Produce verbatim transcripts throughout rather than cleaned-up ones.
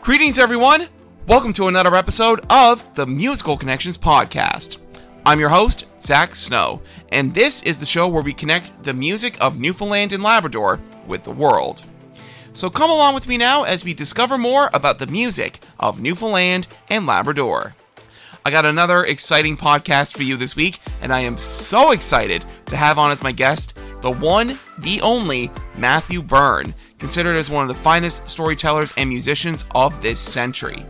Greetings, everyone! Welcome to another episode of the Musical Connections Podcast. I'm your host, Zach Snow, and this is the show where we connect the music of Newfoundland and Labrador with the world. So come along with me now as we discover more about the music of Newfoundland and Labrador. I got another exciting podcast for you this week, and I am so excited to have on as my guest the one, the only, Matthew Byrne, considered as one of the finest storytellers and musicians of this century.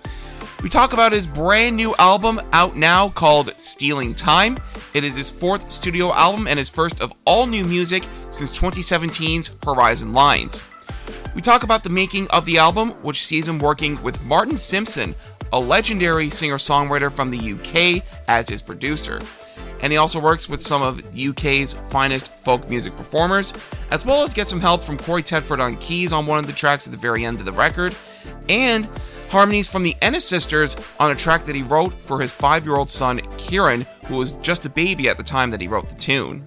We talk about his brand new album out now called Stealing Time. It is his fourth studio album and his first of all new music since twenty seventeen's Horizon Lines. We talk about the making of the album, which sees him working with Martin Simpson, a legendary singer-songwriter from the U K, as his producer. And he also works with some of the U K's finest folk music performers, as well as get some help from Corey Tedford on keys on one of the tracks at the very end of the record, and harmonies from the Ennis Sisters on a track that he wrote for his five-year-old son, Kieran, who was just a baby at the time that he wrote the tune.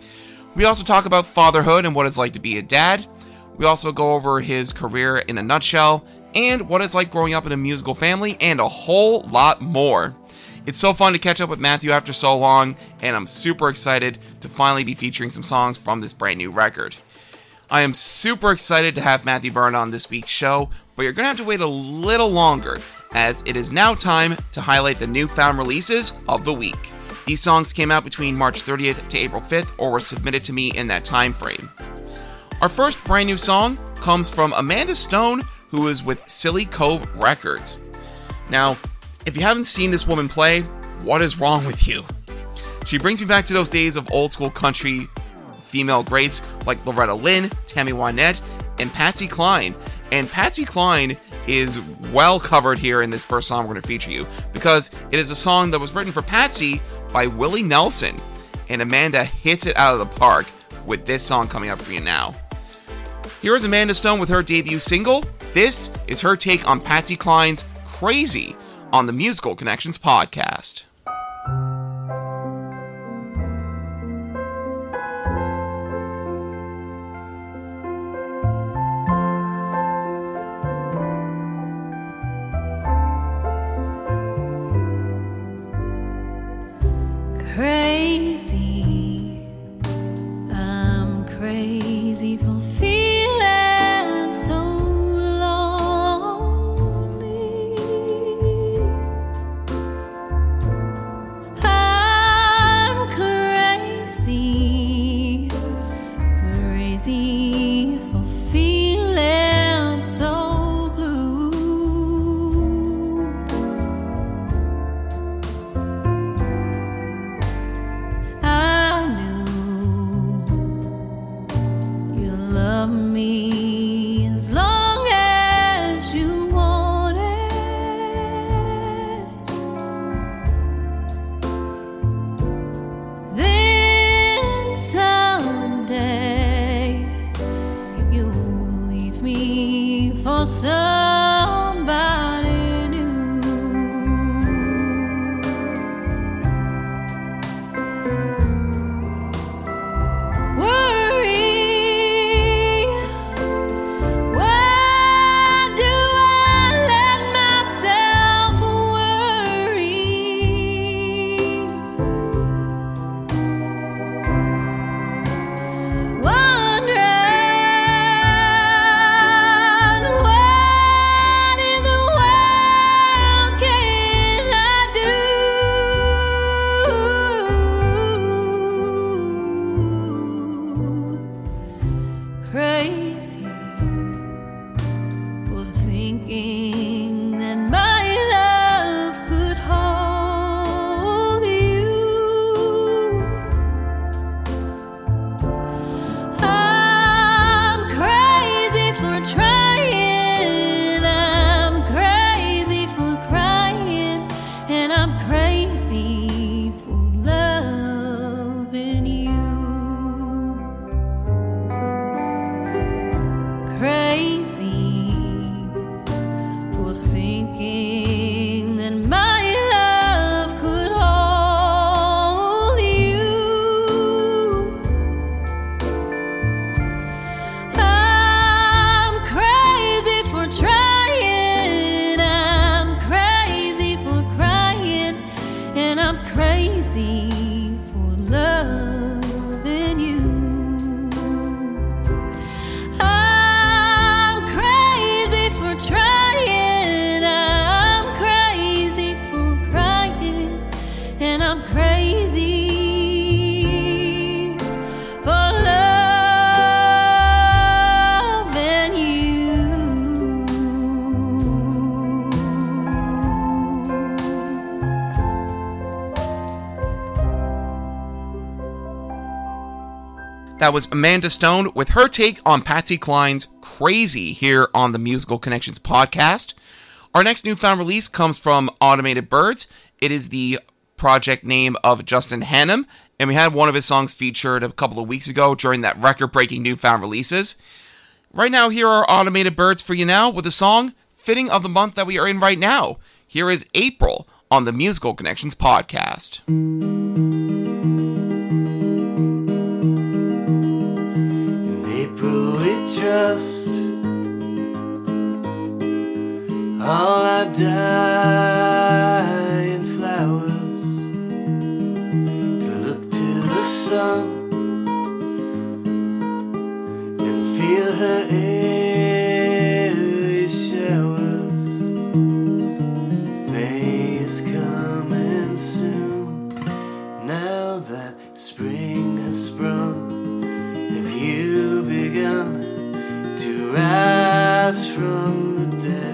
We also talk about fatherhood and what it's like to be a dad. We also go over his career in a nutshell, and what it's like growing up in a musical family, and a whole lot more. It's so fun to catch up with Matthew after so long, and I'm super excited to finally be featuring some songs from this brand new record. I am super excited to have Matthew Byrne on this week's show, but you're going to have to wait a little longer, as it is now time to highlight the newfound releases of the week. These songs came out between March thirtieth to April fifth, or were submitted to me in that time frame. Our first brand new song comes from Amanda Stone, who is with Silly Cove Records. Now, if you haven't seen this woman play, what is wrong with you? She brings me back to those days of old school country female greats like Loretta Lynn, Tammy Wynette, and Patsy Cline. And Patsy Cline is well covered here in this first song we're going to feature you, because it is a song that was written for Patsy by Willie Nelson, and Amanda hits it out of the park with this song coming up for you now. Here is Amanda Stone with her debut single. This is her take on Patsy Cline's Crazy on the Musical Connections Podcast. Crazy, I'm crazy for feeling so lonely. That was Amanda Stone with her take on Patsy Cline's Crazy here on the Musical Connections podcast. Our next newfound release comes from Automated Birds. It is the project name of Justin Hannum, and we had one of his songs featured a couple of weeks ago during that record-breaking newfound releases. Right now, here are Automated Birds for you now with a song fitting of the month that we are in right now. Here is April on the Musical Connections podcast. In April we trust all our dying flowers to look to the sun and feel her airy showers. May is coming soon, now that spring has sprung. Have you begun to rise from the dead?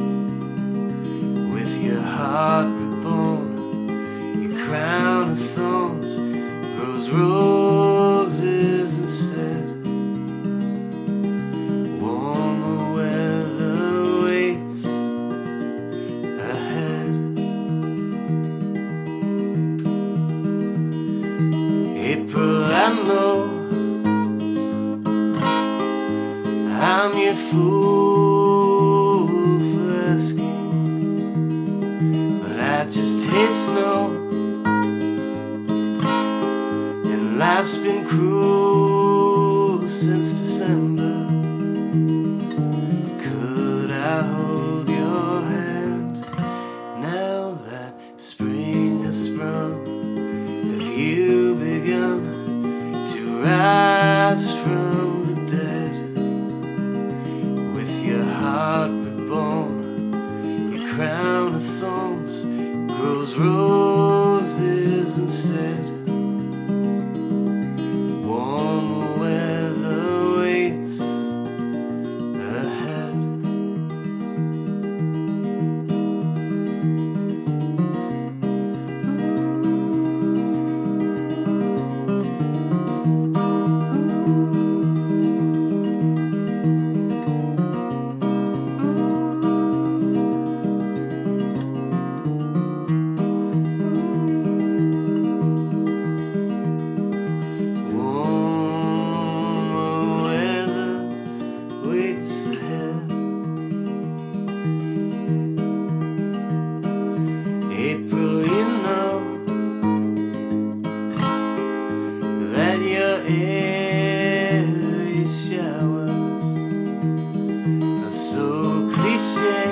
With your heart reborn, your crown of thorns grows roses instead. Warmer weather waits ahead. April, I know I'm your fool for asking, but I just hate snow, and life's been cruel since December. Could I hold your hand now that spring has sprung? Have you begun to rise from the dead? With your heart reborn, your crown of thorns grows roses instead. Warmer weather waits ahead. Warmer weather waits ahead. April, you know that your airy showers are so cliche,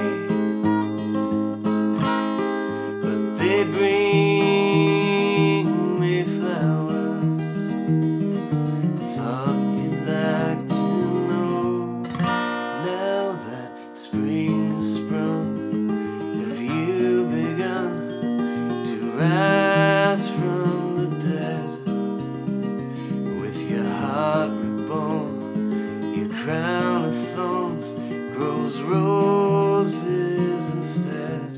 but they bring me flowers. Thought you'd like to know, now that spring has sprung, have you begun to rise from the dead? With your heart reborn, your crown of thorns grows roses instead.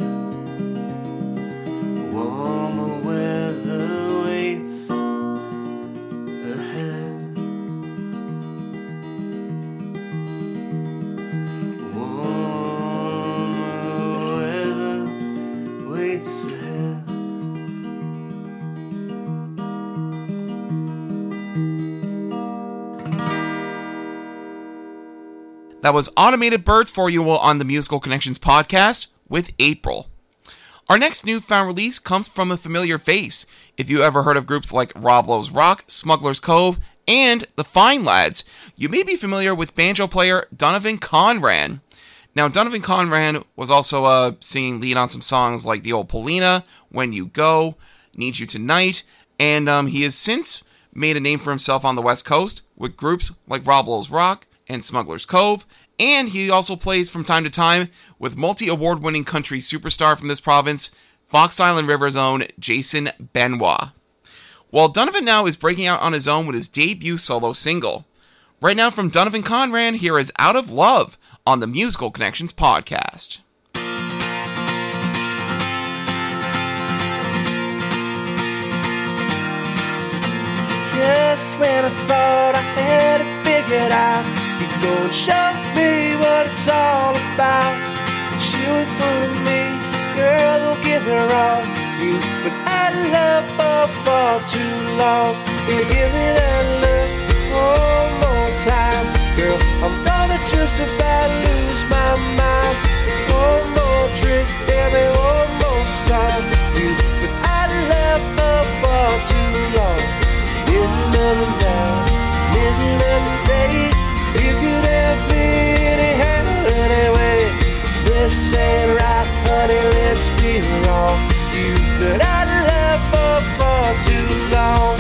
Warmer weather waits ahead. Warmer weather waits ahead. That was Automated Birds for you on the Musical Connections podcast with April. Our next newfound release comes from a familiar face. If you ever heard of groups like Rob Lowe's Rock, Smuggler's Cove, and The Fine Lads, you may be familiar with banjo player Donovan Conran. Now, Donovan Conran was also uh, singing lead on some songs like The Old Polina, When You Go, Need You Tonight, and um, he has since made a name for himself on the West Coast with groups like Rob Lowe's Rock and Smuggler's Cove, and he also plays from time to time with multi-award-winning country superstar from this province, Fox Island River's own Jason Benoit. Well, Donovan now is breaking out on his own with his debut solo single. Right now from Donovan Conran, here is Out of Love on the Musical Connections podcast. Just when I thought I it out. You go and show me what it's all about. But you in front of me, girl, don't get me wrong. You've been out of love for far too long. You give me that look one more time, girl, I'm gonna just about lose my mind. One more drink, baby, one more song. You've been out of love for far too long. Middle of the night, middle of the day, you could have me anyhow, anyway. This ain't right, honey, let's be wrong. You've been out of love for far too long.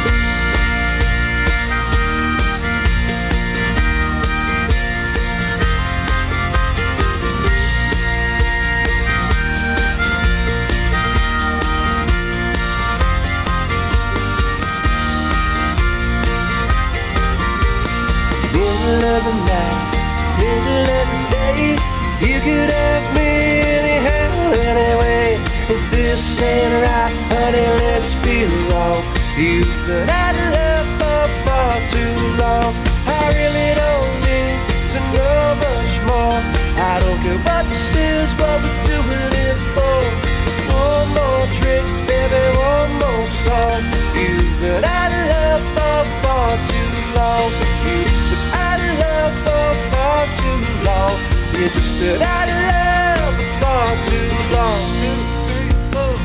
Middle of the night, middle of the day, you could have me anyhow, anyway. If this ain't right, honey, let's be wrong. You've been out of love for far too long. I really don't need to know much more. I don't care what this is, what we're doing it for. One more drink, baby, one more song. You've been out of love for far too long. You've been out of love for far too long. You just been out of love for far too long. Two, three, four.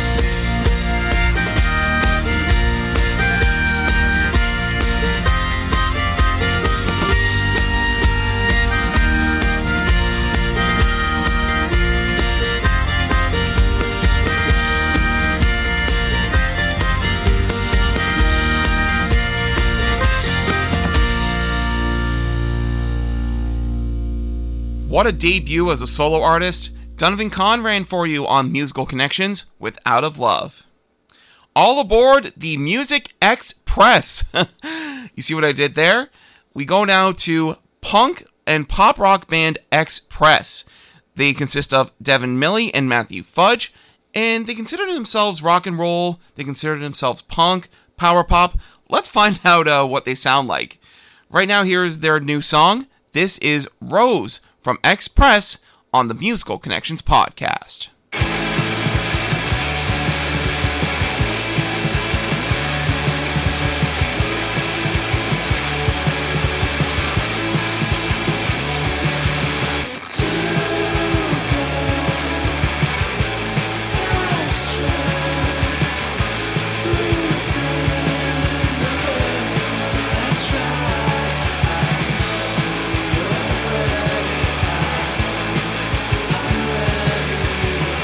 What a debut as a solo artist. Donovan Kahn ran for you on Musical Connections with Out of Love. All aboard the Music Express. You see what I did there? We go now to punk and pop rock band Express. They consist of Devin Milley and Matthew Fudge, and they consider themselves rock and roll. They consider themselves punk, power pop. Let's find out uh, what they sound like. Right now, here is their new song. This is Rose from Express on the Musical Connections podcast. I'm ready.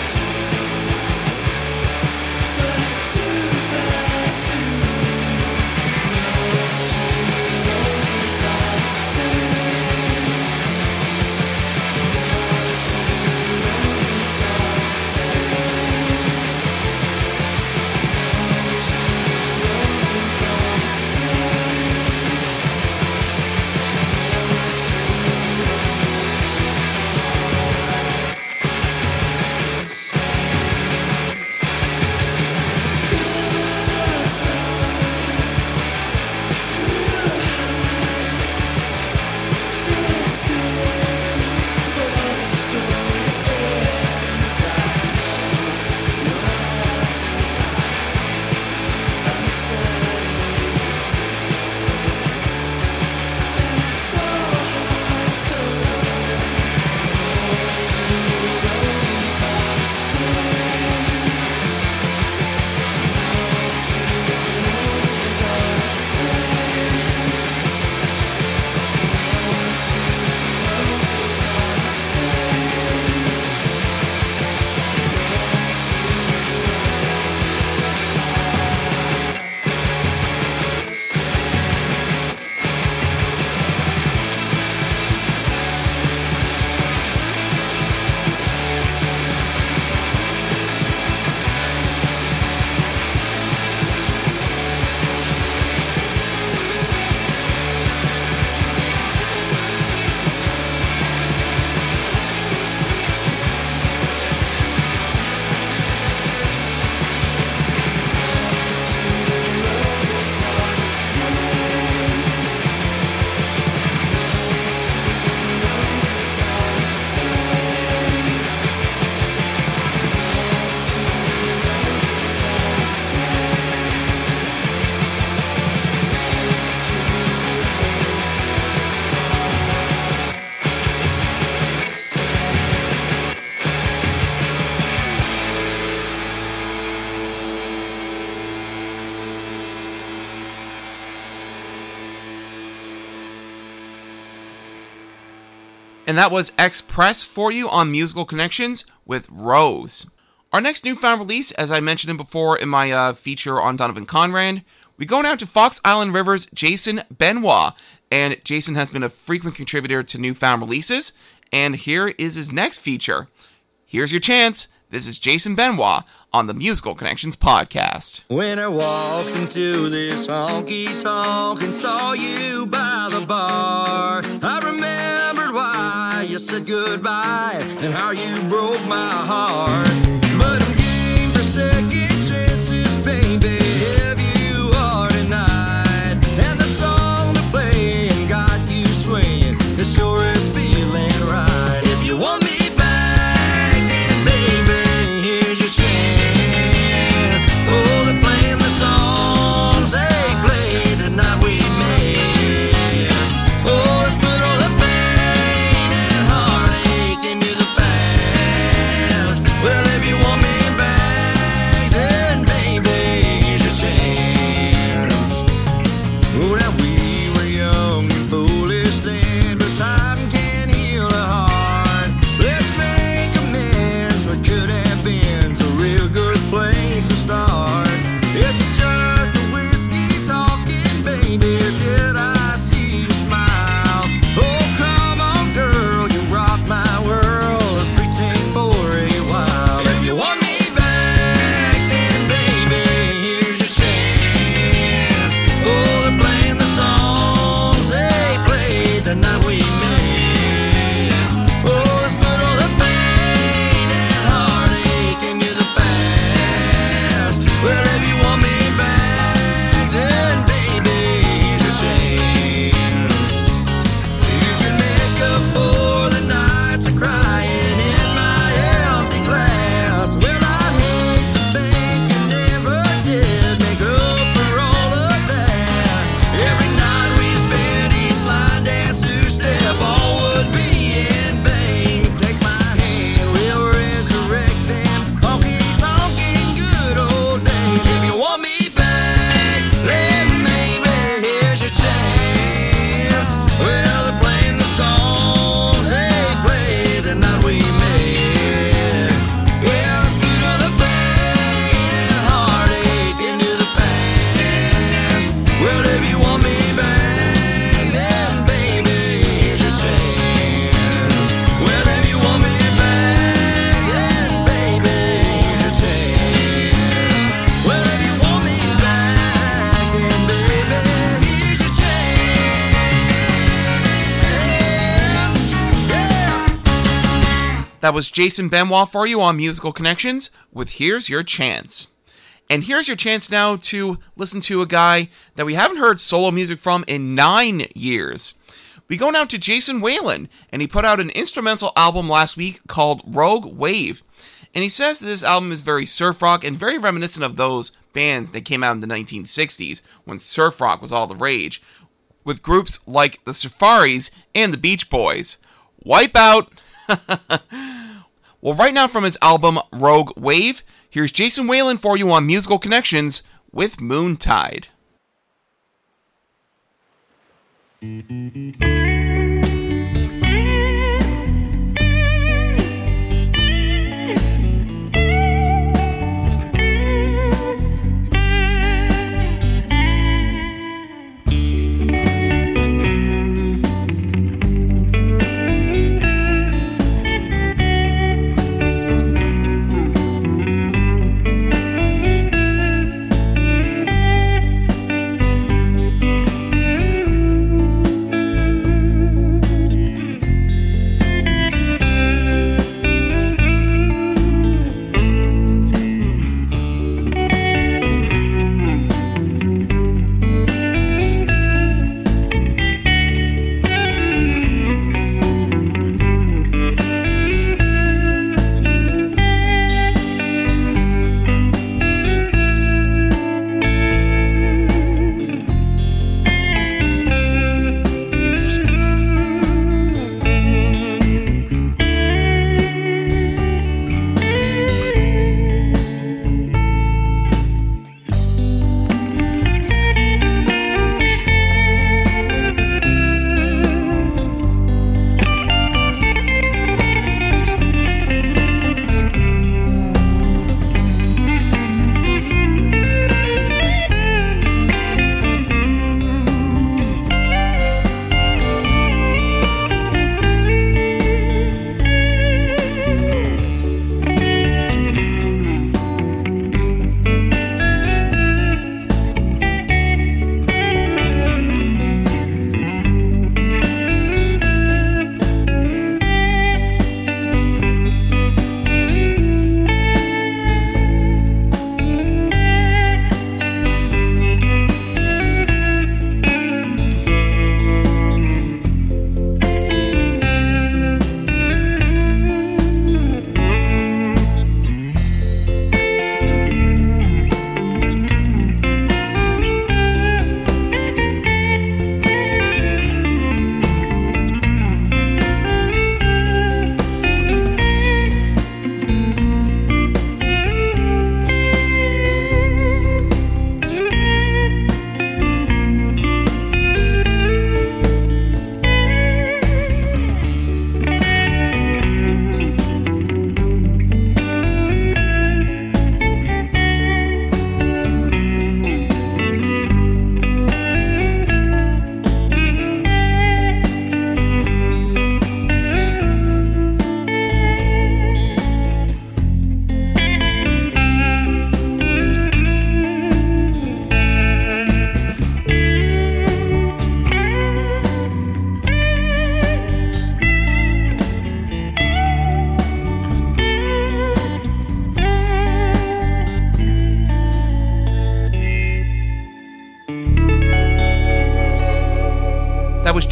And that was Express for you on Musical Connections with Rose. Our next newfound release, as I mentioned him before in my uh, feature on Donovan Conran, we go now to Fox Island River's Jason Benoit. And Jason has been a frequent contributor to newfound releases, and here is his next feature. Here's your chance. This is Jason Benoit on the Musical Connections podcast. When I walked into this honky-tonk and saw you by the bar, I remembered why you said goodbye and how you broke my heart. But I'm game for second chances, baby, if you are tonight. And the song to play and got you swinging, it sure is feeling right. If you want me back, then baby, here's your chance. Oh, they're playing the songs they played the night we met. Oh, let's put all the pain and heartache into the past. Well, if you want me back, then baby, here's your chance. Oh, now we were young and foolish then, but time can heal a heart. Let's make amends, what could have been's a real good place to start. Is it just the whiskey talking, baby, or did I see you smile? Oh, come on, girl, you rock my world. Let's pretend for a while. If you want me back, then baby, here's your chance. Oh, they're playing the songs they played the night we met. Oh, let's put all the pain and heartache into the past. Well, if you want me back, then baby, here's your chance. You can make up for the nights of crying in my empty glass. Well, I hate to think you never did make up for all of that. Every night we spent each line dance two-step, all would be in vain. Take my hand, we'll resurrect them honky-tonkin' good old days. If you want me back, then maybe here's your chance. Well, they're playing the songs they played the night we met. Well, let's put all the pain and heartache into the past. Well, if you want me back, then baby, here's your chance. Well, if you want me back, then baby, here's your chance. Well, if you want me back, then baby, here's your chance. Yeah. That was Jason Benoit for you on Musical Connections with Here's Your Chance. And here's your chance now to listen to a guy that we haven't heard solo music from in nine years. We go now to Jason Whalen, and he put out an instrumental album last week called Rogue Wave. And he says that this album is very surf rock and very reminiscent of those bands that came out in the nineteen sixties when surf rock was all the rage, with groups like the Safaris and the Beach Boys. Wipe out! Well, right now from his album Rogue Wave, here's Jason Whalen for you on Musical Connections with Moontide.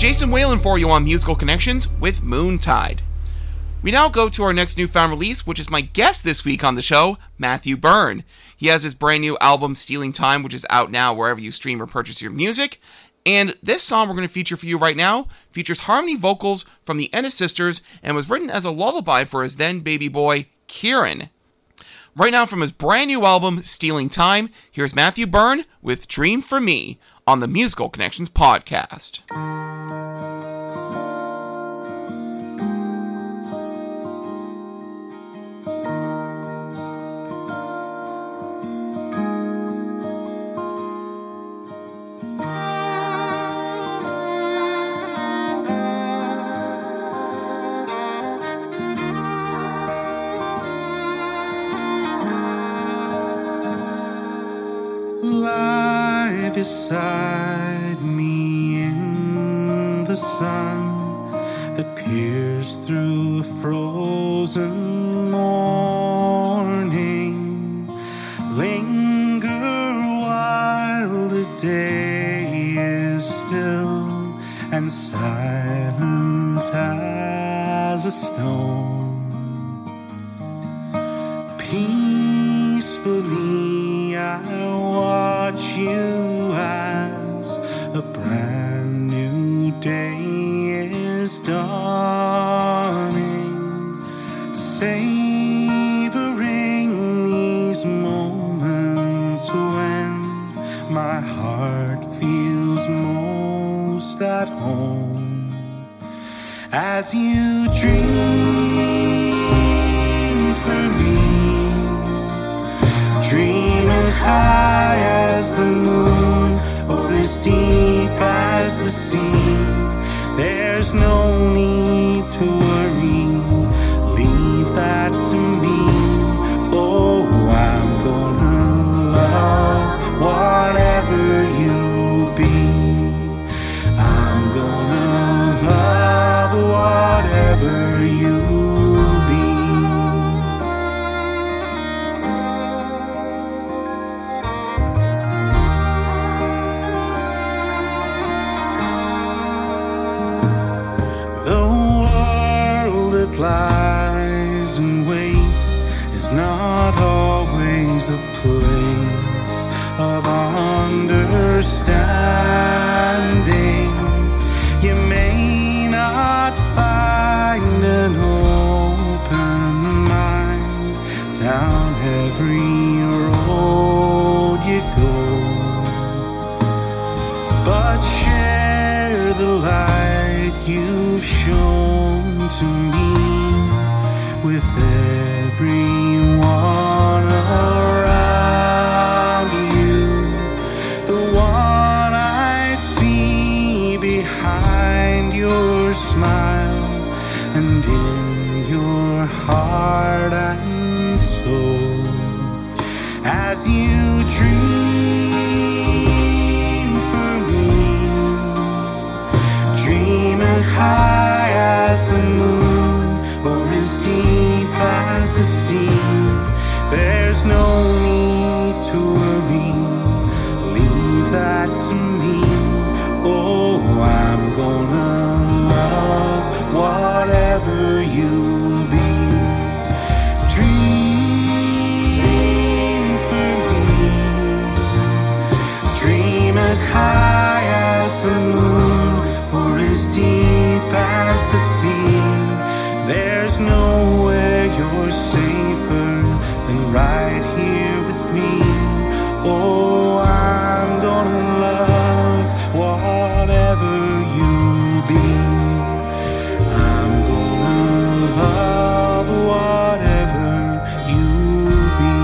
Jason Whalen for you on Musical Connections with Moontide. We now go to our next newfound release, which is my guest this week on the show, Matthew Byrne. He has his brand new album, Stealing Time, which is out now wherever you stream or purchase your music. And this song we're going to feature for you right now features harmony vocals from the Ennis sisters and was written as a lullaby for his then baby boy, Kieran. Right now from his brand new album, Stealing Time, here's Matthew Byrne with Dream for Me on the Musical Connections podcast. Lie beside me in the sun that peers through a frozen morning. Linger while the day is still and silent as a stone. Peacefully I watch you as a brand new day is dawning, savoring these moments when my heart feels most at home. As you dream for me, dream as high as the moon or as deep as the sea. There's no need to worry, leave that to me. Oh, I'm gonna love whatever you be. I'm gonna love whatever you be. Lies in wait is not always a place of understanding. You may not find an open mind down every road you go, but share the light you've shown to me with everyone around you. The one I see behind your smile and in your heart and soul. As you dream for me, dream as high as the moon or as deep as the sea. There's no need to worry, leave that to me. Oh, I'm gonna love whatever you be. Dream for me, dream as high as the moon or as deep as the sea. There's nowhere you're safer than right here with me. Oh, I'm gonna love whatever you be. I'm gonna love whatever you be.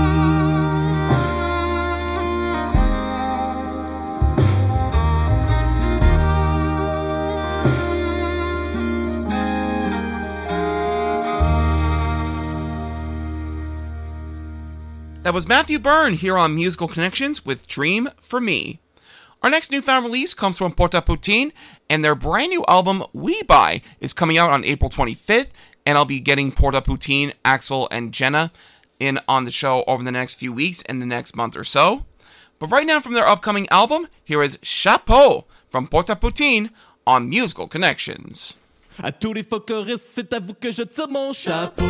That was Matthew Byrne here on Musical Connections with Dream for Me. Our next newfound release comes from Porta Poutine, and their brand new album, We Buy, is coming out on April twenty-fifth, and I'll be getting Porta Poutine, Axel, and Jenna in on the show over the next few weeks and the next month or so. But right now from their upcoming album, here is Chapeau from Porta Poutine on Musical Connections. À tous les folkloristes, c'est à vous que je tire mon chapeau.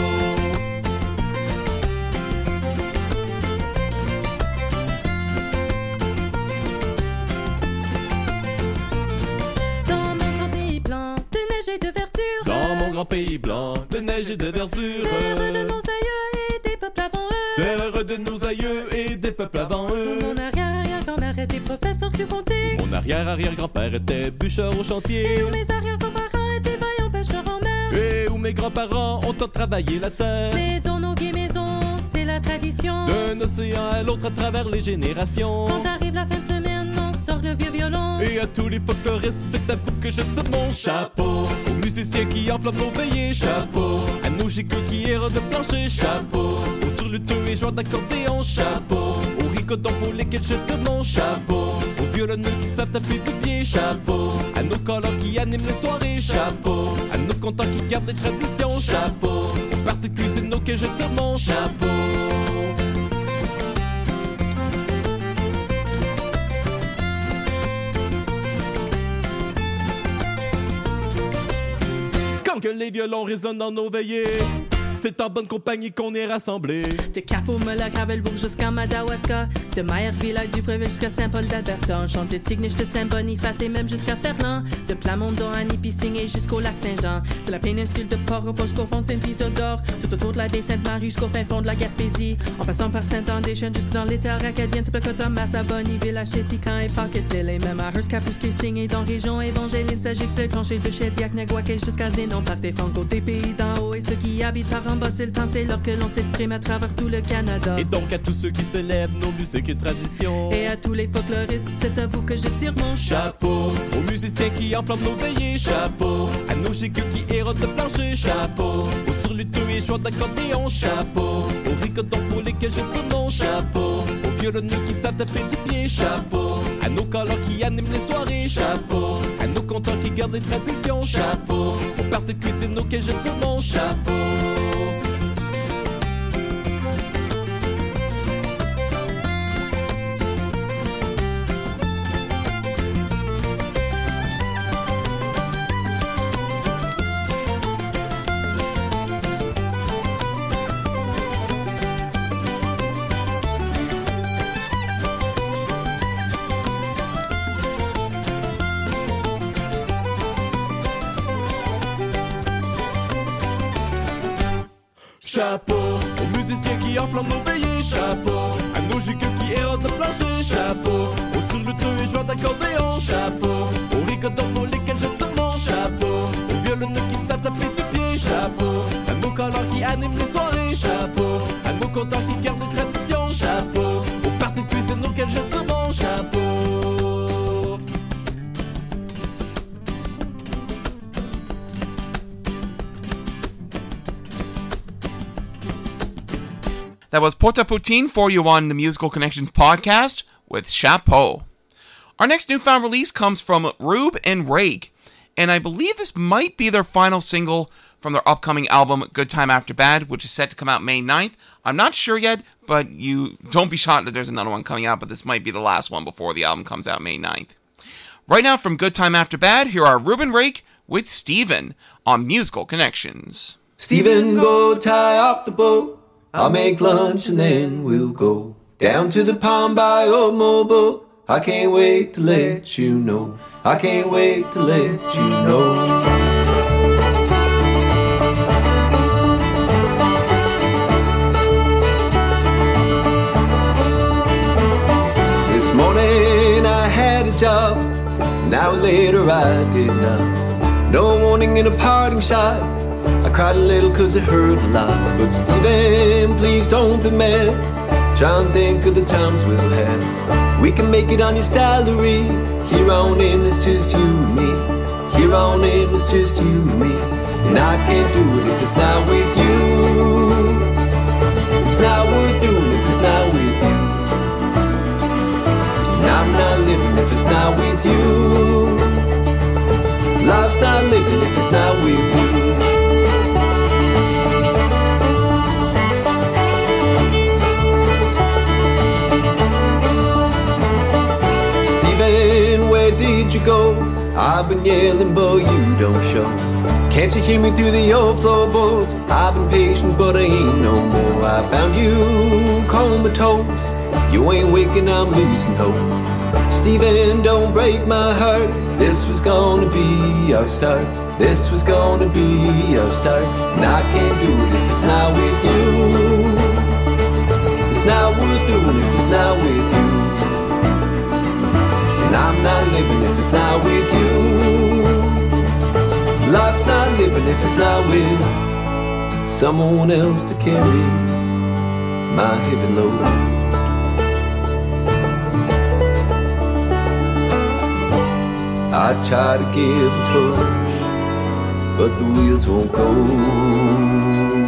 Dans mon grand pays blanc, de neige et de verdure. Dans mon grand pays blanc, de neige et de verdure. Terre de nos aïeux et des peuples avant eux. Terre de nos aïeux et des peuples avant eux. Mon arrière-arrière-grand-mère était professeur du comté. Mon arrière-arrière-grand-père était bûcheur au chantier. Et où mes arrière-grands-parents étaient vaillants pêcheurs en mer. Et où mes grands-parents ont tant travaillé la terre. Mais dans nos vieilles maisons, c'est la tradition. D'un océan à l'autre à travers les générations. Quand arrive la fin de semaine, on sort le vieux violon. Et à tous les folkloristes, c'est à vous que je tire mon chapeau. Aux musiciens qui enflamment nos veillées, chapeau. À nos gigots qui errent de plancher, chapeau. Aux turluteux et joueurs d'accordéon, chapeau. Aux ricodons pour lesquels je tire mon chapeau. Aux violonneux qui savent taper du pied, chapeau. À nos colons qui animent les soirées, chapeau. À nos contents qui gardent les traditions, chapeau. Aux parties cuisines auxquelles je tire mon chapeau. Que les violons résonnent dans nos veillées, c'est en bonne compagnie qu'on est rassemblés. De Cap-au-Mola, Gravelbourg jusqu'à Madawaska. De Maillard-Village du Préville jusqu'à Saint-Paul-d'Alberta. On chante de Tignish de Saint-Boniface et même jusqu'à Ferland. De Plamondon à Nipissing et jusqu'au lac Saint-Jean. De la péninsule de Port-au-Port jusqu'au fond de Saint-Isidore. Tout autour de la baie Sainte-Marie jusqu'au fin fond de la Gaspésie. En passant par Saint-Anne-des-Chênes jusque dans les terres acadiennes. C'est Pecotum-Mass à Bonnyville, à Chétican et Pocketville. Et même à Hearst-Capus-Kissing et dans région Évangéline, Sagix, Cranché de Chediac, Naguakel jusqu'à Zénon. Par des fonds côté pays d'en haut et ceux qui habitent par en bas, c'est le temps, c'est l'heure que l'on s'exprime à travers tout le Canada. Et donc à tous ceux qui célèbrent nos musiques et traditions. Et à tous les folkloristes, c'est à vous que je tire mon chapeau. Aux musiciens qui enflamment nos veillées, chapeau. À nos gigots qui érodent le plancher, chapeau. Aux turluteux et joueurs d'accordéon, chapeau. Aux ricodons pour lesquels je tire mon chapeau. Aux violonneux qui savent taper du pied, chapeau. À nos colons qui animent les soirées, chapeau. À nos contents qui gardent les traditions, chapeau. Aux parties de cuisine auxquelles je tire mon chapeau. Chapeau aux musiciens qui enflamment nos veillées, chapeau. À nos gigots qui érodent le plancher, chapeau. Aux turluteux et joueurs d'accordéon, chapeau. Aux ricodons pour lesquels je tire mon chapeau. Aux violonneux qui savent taper du pied, chapeau. À nos colons qui animent les soirées, chapeau. À nos contents qui gardent les traditions, chapeau. Aux parties de cuisine auxquelles je tire mon chapeau. That was Porta Poutine for you on the Musical Connections podcast with Chapeau. Our next newfound release comes from Rube and Rake, and I believe this might be their final single from their upcoming album Good Time After Bad, which is set to come out May ninth. I'm not sure yet, but you don't be shocked that there's another one coming out, but this might be the last one before the album comes out May ninth. Right now from Good Time After Bad, here are Rube and Rake with Steven on Musical Connections. Stephen, go tie off the boat. I'll make lunch and then we'll go down to the pond by Old Mobile. I can't wait to let you know. I can't wait to let you know. This morning I had a job, an hour later I did not. No warning and a parting shot. I cried a little cause it hurt a lot. But Stephen, please don't be mad. Try and think of the times we'll have. We can make it on your salary. Here on in it's just you and me. Here on in it's just you and me. And I can't do it if it's not with you. It's not worth doing if it's not with you. And I'm not living if it's not with you. Life's not living if it's not with you. Where did you go? I've been yelling, but you don't show. Can't you hear me through the old floorboards? I've been patient, but I ain't no more. I found you comatose. You ain't waking, I'm losing hope. Steven, don't break my heart. This was gonna be our start. This was gonna be our start. And I can't do it if it's not with you. It's not worth doing if it's not with you. And I'm not living if it's not with you. Life's not living if it's not with someone else to carry my heavy load. I try to give a push, but the wheels won't go.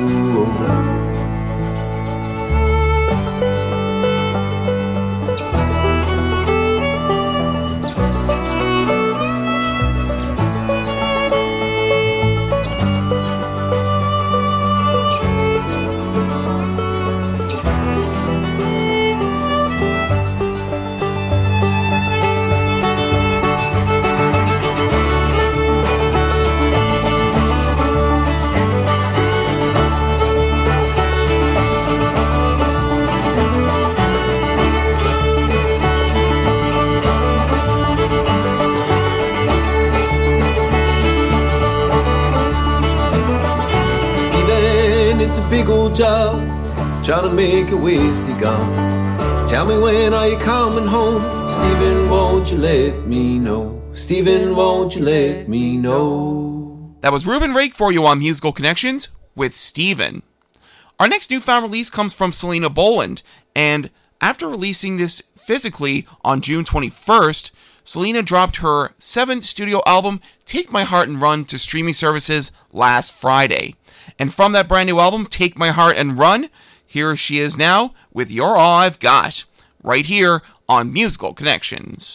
It's a big old job, trying to make it with you gone. Tell me, when are you coming home? Steven, won't you let me know? Steven, won't you let me know? That was Ruben Rake for you on Musical Connections with Steven. Our next newfound release comes from Selena Boland, and after releasing this physically on June twenty-first, Selena dropped her seventh studio album, Take My Heart and Run, to streaming services last Friday. And from that brand new album, Take My Heart and Run, here she is now with You're All I've Got, right here on Musical Connections.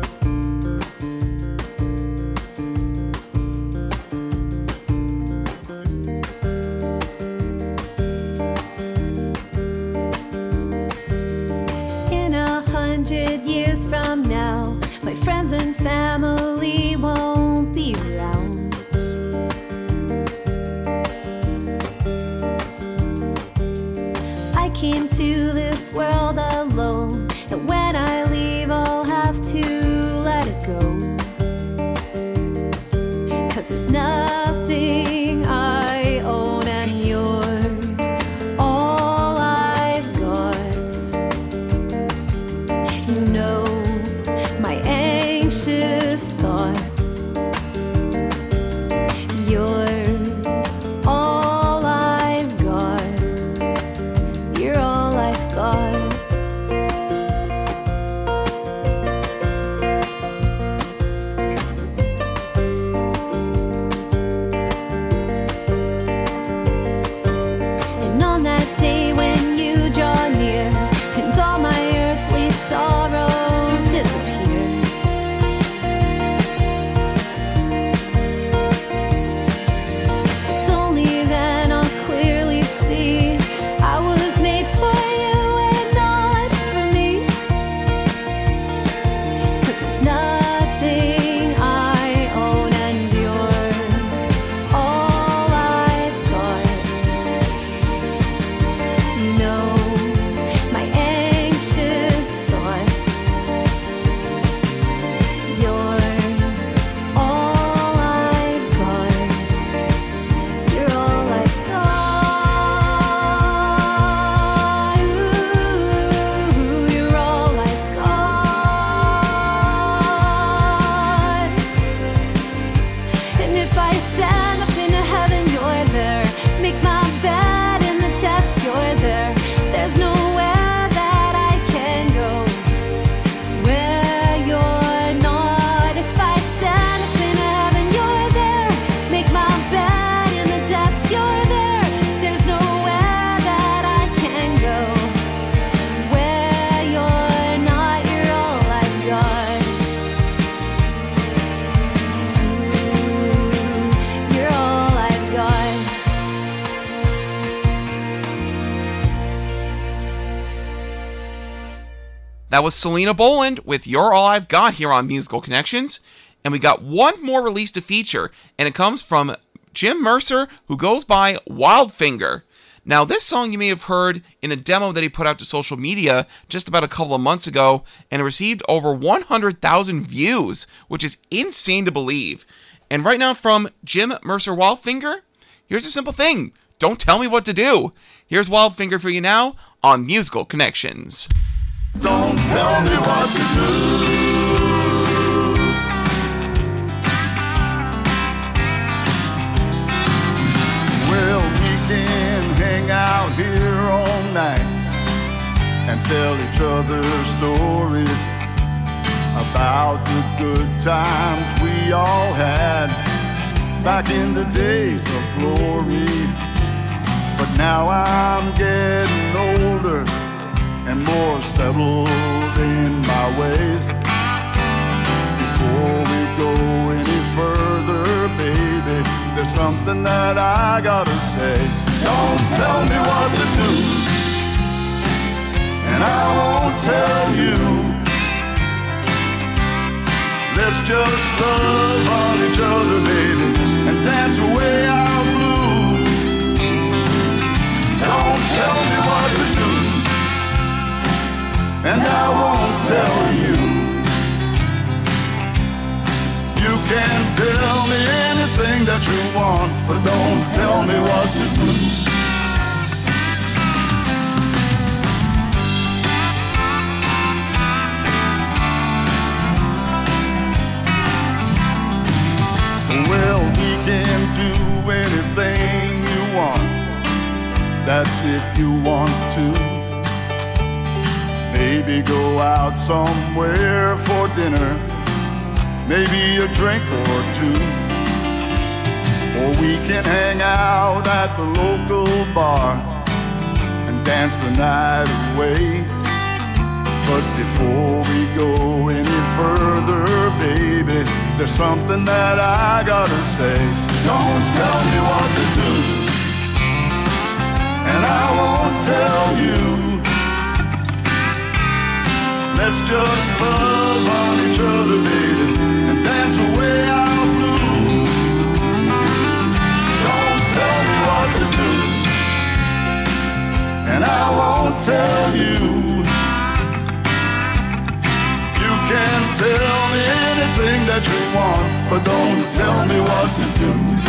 In a hundred years from now, my friends and family won't be around. I came to this world alone, and when I leave I'll have to let it go. 'Cause there's nothing I own, and you're all I've got. You know my anxious thoughts. You're all I've got. You're all I've got. And on that day when you draw near, and all my earthly sorrows disappear, it's only then I'll clearly see I was made for you and not for me. 'Cause there's nothing I own, and you're all I've got. You know my anxious thoughts. You're all I've got. You're all I've got. Ooh, you're all I've got. And if I stand up in heaven, you're there. Make my bed in the depths, you're there. There's nowhere that I can go where you're not. If I stand up in heaven, you're there. Make my bed in the depths, you're there. There's nowhere that I can go where you're not. You're all I've got. Ooh, you're all I've got. That was Selena Boland with You're All I've Got here on Musical Connections. And we got one more release to feature, and it comes from Jim Mercer, who goes by Wildfinger. Now, this song you may have heard in a demo that he put out to social media just about a couple of months ago, and it received over one hundred thousand views, which is insane to believe. And right now from Jim Mercer Wildfinger, here's a simple thing. Don't tell me what to do. Here's Wildfinger for you now on Musical Connections. Don't tell me what to do. Well, we can hang out here all night and tell each other stories about the good times we all had back in the days of glory. But now I'm getting older and more settled in my ways. Before we go any further, baby, there's something that I gotta say. Don't tell me what to do, and I won't tell you. Let's just love on each other, baby, and dance away our blues. Don't tell me what to do, and I won't tell you. You can tell me anything that you want, but don't tell me what to do. Well, we can do anything you want, that's if you want to. Maybe go out somewhere for dinner, maybe a drink or two. Or we can hang out at the local bar and dance the night away. But before we go any further, baby, there's something that I gotta say. Don't tell me what to do, and I won't tell you. Let's just love on each other, baby, and dance away our blues. Don't tell me what to do, and I won't tell you. You can tell me anything that you want, but don't tell me what to do.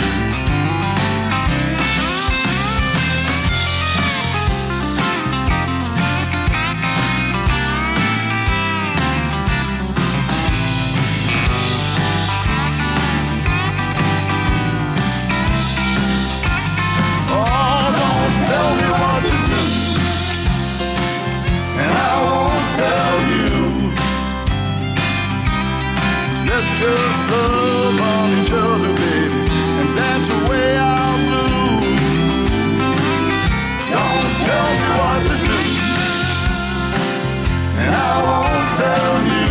Tell me what to do, and I won't tell you. Let's just love on each other, baby, and dance away our blues. Don't tell me what to do, and I won't tell you.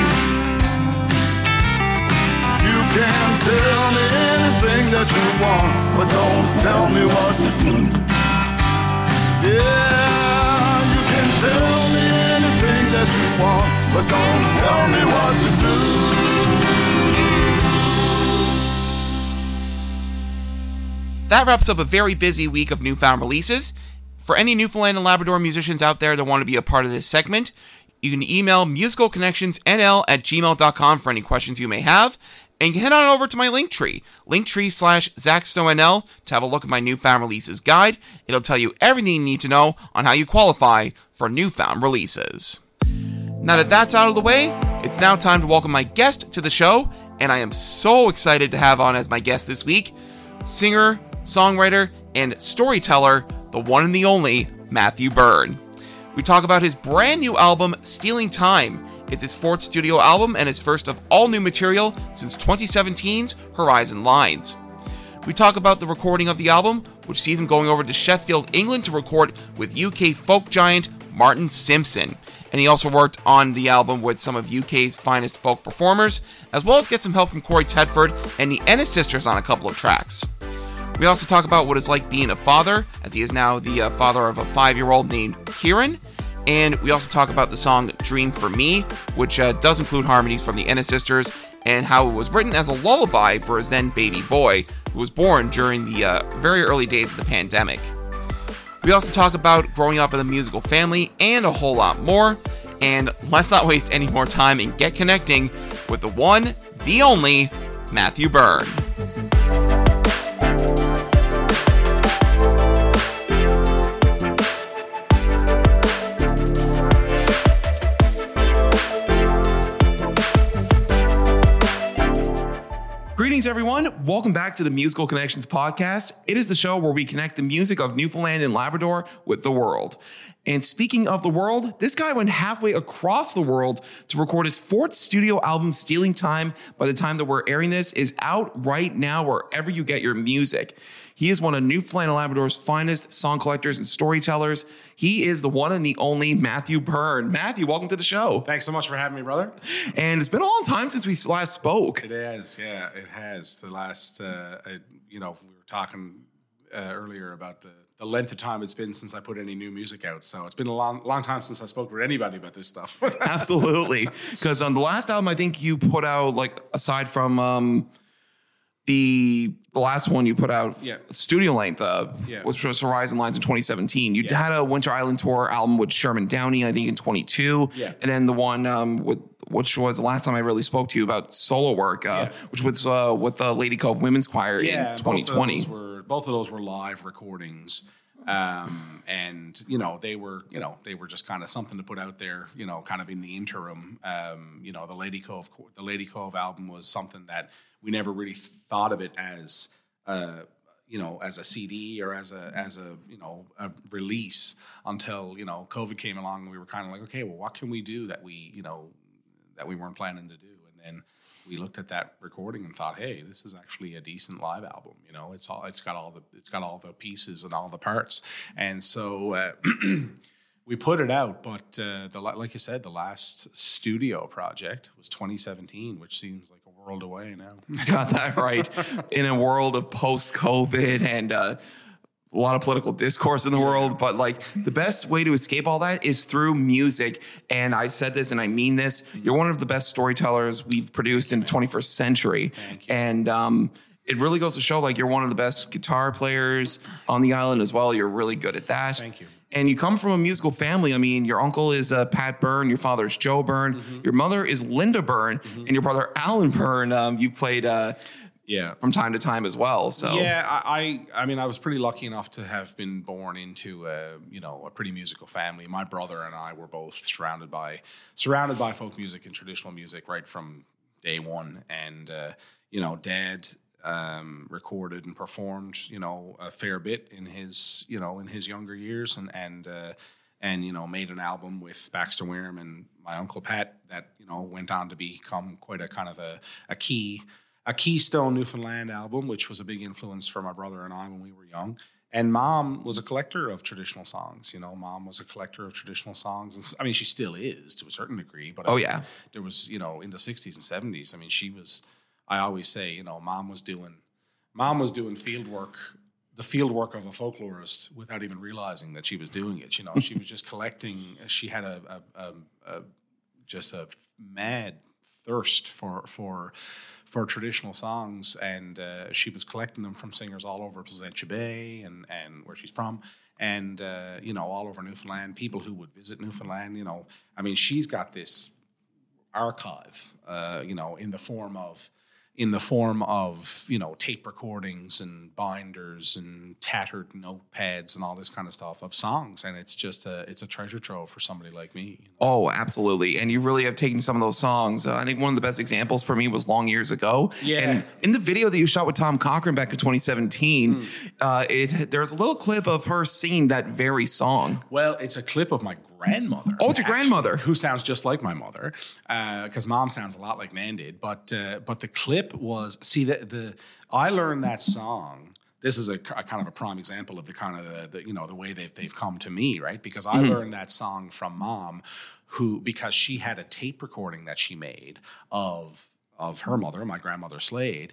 You can tell me anything that you want, but don't tell me what to do. Yeah, you can tell me anything that you want, but don't tell me what to do. That wraps up a very busy week of newfound releases. For any Newfoundland and Labrador musicians out there that want to be a part of this segment, you can email musicalconnectionsnl at gmail dot com for any questions you may have. And you can head on over to my Linktree, linktree slash ZachSnowNL, to have a look at my newfound releases guide. It'll tell you everything you need to know on how you qualify for newfound releases. Now that that's out of the way, it's now time to welcome my guest to the show, and I am so excited to have on as my guest this week, singer, songwriter, and storyteller, the one and the only Matthew Byrne. We talk about his brand new album, Stealing Time. It's his fourth studio album and his first of all new material since twenty seventeen's Horizon Lines. We talk about the recording of the album, which sees him going over to Sheffield, England to record with U K folk giant Martin Simpson. And he also worked on the album with some of U K's finest folk performers, as well as get some help from Corey Tedford and the Ennis Sisters on a couple of tracks. We also talk about what it's like being a father, as he is now the uh, father of a five-year-old named Kieran. And we also talk about the song Dream for Me, which uh, does include harmonies from the Ennis Sisters and how it was written as a lullaby for his then baby boy, who was born during the uh, very early days of the pandemic. We also talk about growing up in a musical family and a whole lot more. And let's not waste any more time and get connecting with the one, the only, Matthew Byrne. Greetings, everyone. Welcome back to the Musical Connections podcast. It is the show where we connect the music of Newfoundland and Labrador with the world. And speaking of the world, this guy went halfway across the world to record his fourth studio album, Stealing Time. By the time that we're airing this, is out right now wherever you get your music. He is one of Newfoundland and Labrador's finest song collectors and storytellers. He is the one and the only Matthew Byrne. Matthew, welcome to the show. Thanks so much for having me, brother. And it's been a long time since we last spoke. It has, yeah, it has. The last, uh, I, you know, we were talking uh, earlier about the, the length of time it's been since I put any new music out. So it's been a long, long time since I spoke with anybody about this stuff. Absolutely, because on the last album, I think you put out, like, aside from um, the the last one you put out, yeah. studio length, uh, yeah. which was Horizon Lines in twenty seventeen. You yeah. had a Winter Island Tour album with Sherman Downey, I think, in twenty-two. Yeah. And then the one um, with, which was the last time I really spoke to you about solo work, uh, yeah. which was uh, with the Lady Cove Women's Choir yeah, in twenty twenty. Both of those were, both of those were live recordings. Um, and, you know, they were, you know, they were just kind of something to put out there, you know, kind of in the interim. Um, you know, the Lady Cove, the Lady Cove album was something that we never really thought of it as, uh, you know, as a C D or as a, as a, you know, a release until, you know, COVID came along and we were kind of like, okay, well, what can we do that we, you know, that we weren't planning to do? And then we looked at that recording and thought, hey, this is actually a decent live album. You know, it's all, it's got all the, it's got all the pieces and all the parts. And so, uh, we put it out, but uh, the like you said, the last studio project was twenty seventeen, which seems like a world away now. Got that right. In a world of post-COVID and uh, a lot of political discourse in the yeah. world, but like the best way to escape all that is through music. And I said this and I mean this. Mm-hmm. You're one of the best storytellers we've produced in the twenty-first century. Thank you. And um, it really goes to show like you're one of the best guitar players on the island as well. You're really good at that. Thank you. And you come from a musical family. I mean, your uncle is uh, Pat Byrne. Your father is Joe Byrne. Mm-hmm. Your mother is Linda Byrne. Mm-hmm. And your brother, Alan Byrne, um, you played uh, yeah. from time to time as well. So yeah, I, I I mean, I was pretty lucky enough to have been born into a, you know, a pretty musical family. My brother and I were both surrounded by surrounded by folk music and traditional music right from day one. And, uh, you know, Dad Um, recorded and performed, you know, a fair bit in his, you know, in his younger years, and and uh, and you know, made an album with Baxter Wireham and my uncle Pat that, you know, went on to become quite a kind of a, a key, a Keystone Newfoundland album, which was a big influence for my brother and I when we were young. And Mom was a collector of traditional songs. You know, Mom was a collector of traditional songs, and I mean, she still is to a certain degree. But oh I mean, yeah, there was, you know, in the sixties and seventies. I mean, she was. I always say, you know, mom was doing, mom was doing field work, the field work of a folklorist without even realizing that she was doing it. You know, she was just collecting. She had a, a, a, a just a mad thirst for for for traditional songs, and uh, she was collecting them from singers all over Placentia Bay and and where she's from, and uh, you know, all over Newfoundland. People who would visit Newfoundland. You know, I mean, she's got this archive, uh, you know, in the form of. in the form of, you know, tape recordings and binders and tattered notepads and all this kind of stuff of songs. And it's just a, it's a treasure trove for somebody like me. You know? Oh, absolutely. And you really have taken some of those songs. Uh, I think one of the best examples for me was Long Years Ago. Yeah. And in the video that you shot with Tom Cochran back in twenty seventeen, mm. uh, it there's a little clip of her singing that very song. Well, it's a clip of my grandmother. Oh, it's your actually, grandmother. Who sounds just like my mother, because uh, Mom sounds a lot like Nan did. But uh, but the clip was, see, the, the I learned that song. This is a, a kind of a prime example of the kind of the, the you know the way they've they've come to me, right? Because I mm-hmm. learned that song from Mom, who because she had a tape recording that she made of. of her mother, my grandmother Slade,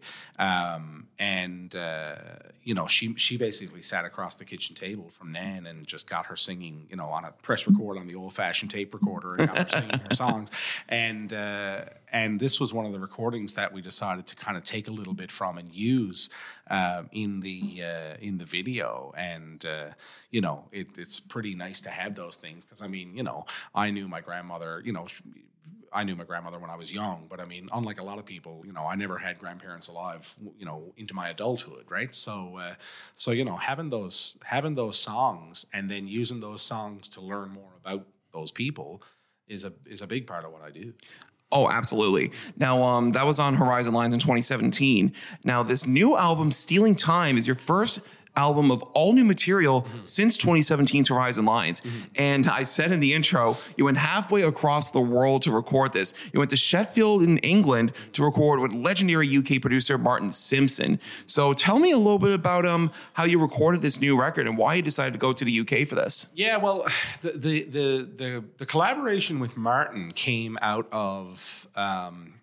um, and uh, you know she she basically sat across the kitchen table from Nan and just got her singing, you know, on a press record on the old fashioned tape recorder, and got her singing her songs, and uh, and this was one of the recordings that we decided to kind of take a little bit from and use uh, in the uh, in the video. And uh, you know, it, it's pretty nice to have those things because I mean, you know, I knew my grandmother. You know, I knew my grandmother when I was young, but I mean, unlike a lot of people, you know, I never had grandparents alive, you know, into my adulthood, right? So, uh, so you know, having those having those songs and then using those songs to learn more about those people is a is a big part of what I do. Oh, absolutely. Now, um, that was on Horizon Lines in twenty seventeen. Now, this new album, Stealing Time, is your first album of all new material mm-hmm. since twenty seventeen's Horizon Lines. Mm-hmm. And I said in the intro, you went halfway across the world to record this. You went to Sheffield in England to record with legendary U K producer Martin Simpson. So tell me a little bit about um how you recorded this new record and why you decided to go to the U K for this. Yeah, well, the the the the, the collaboration with Martin came out of um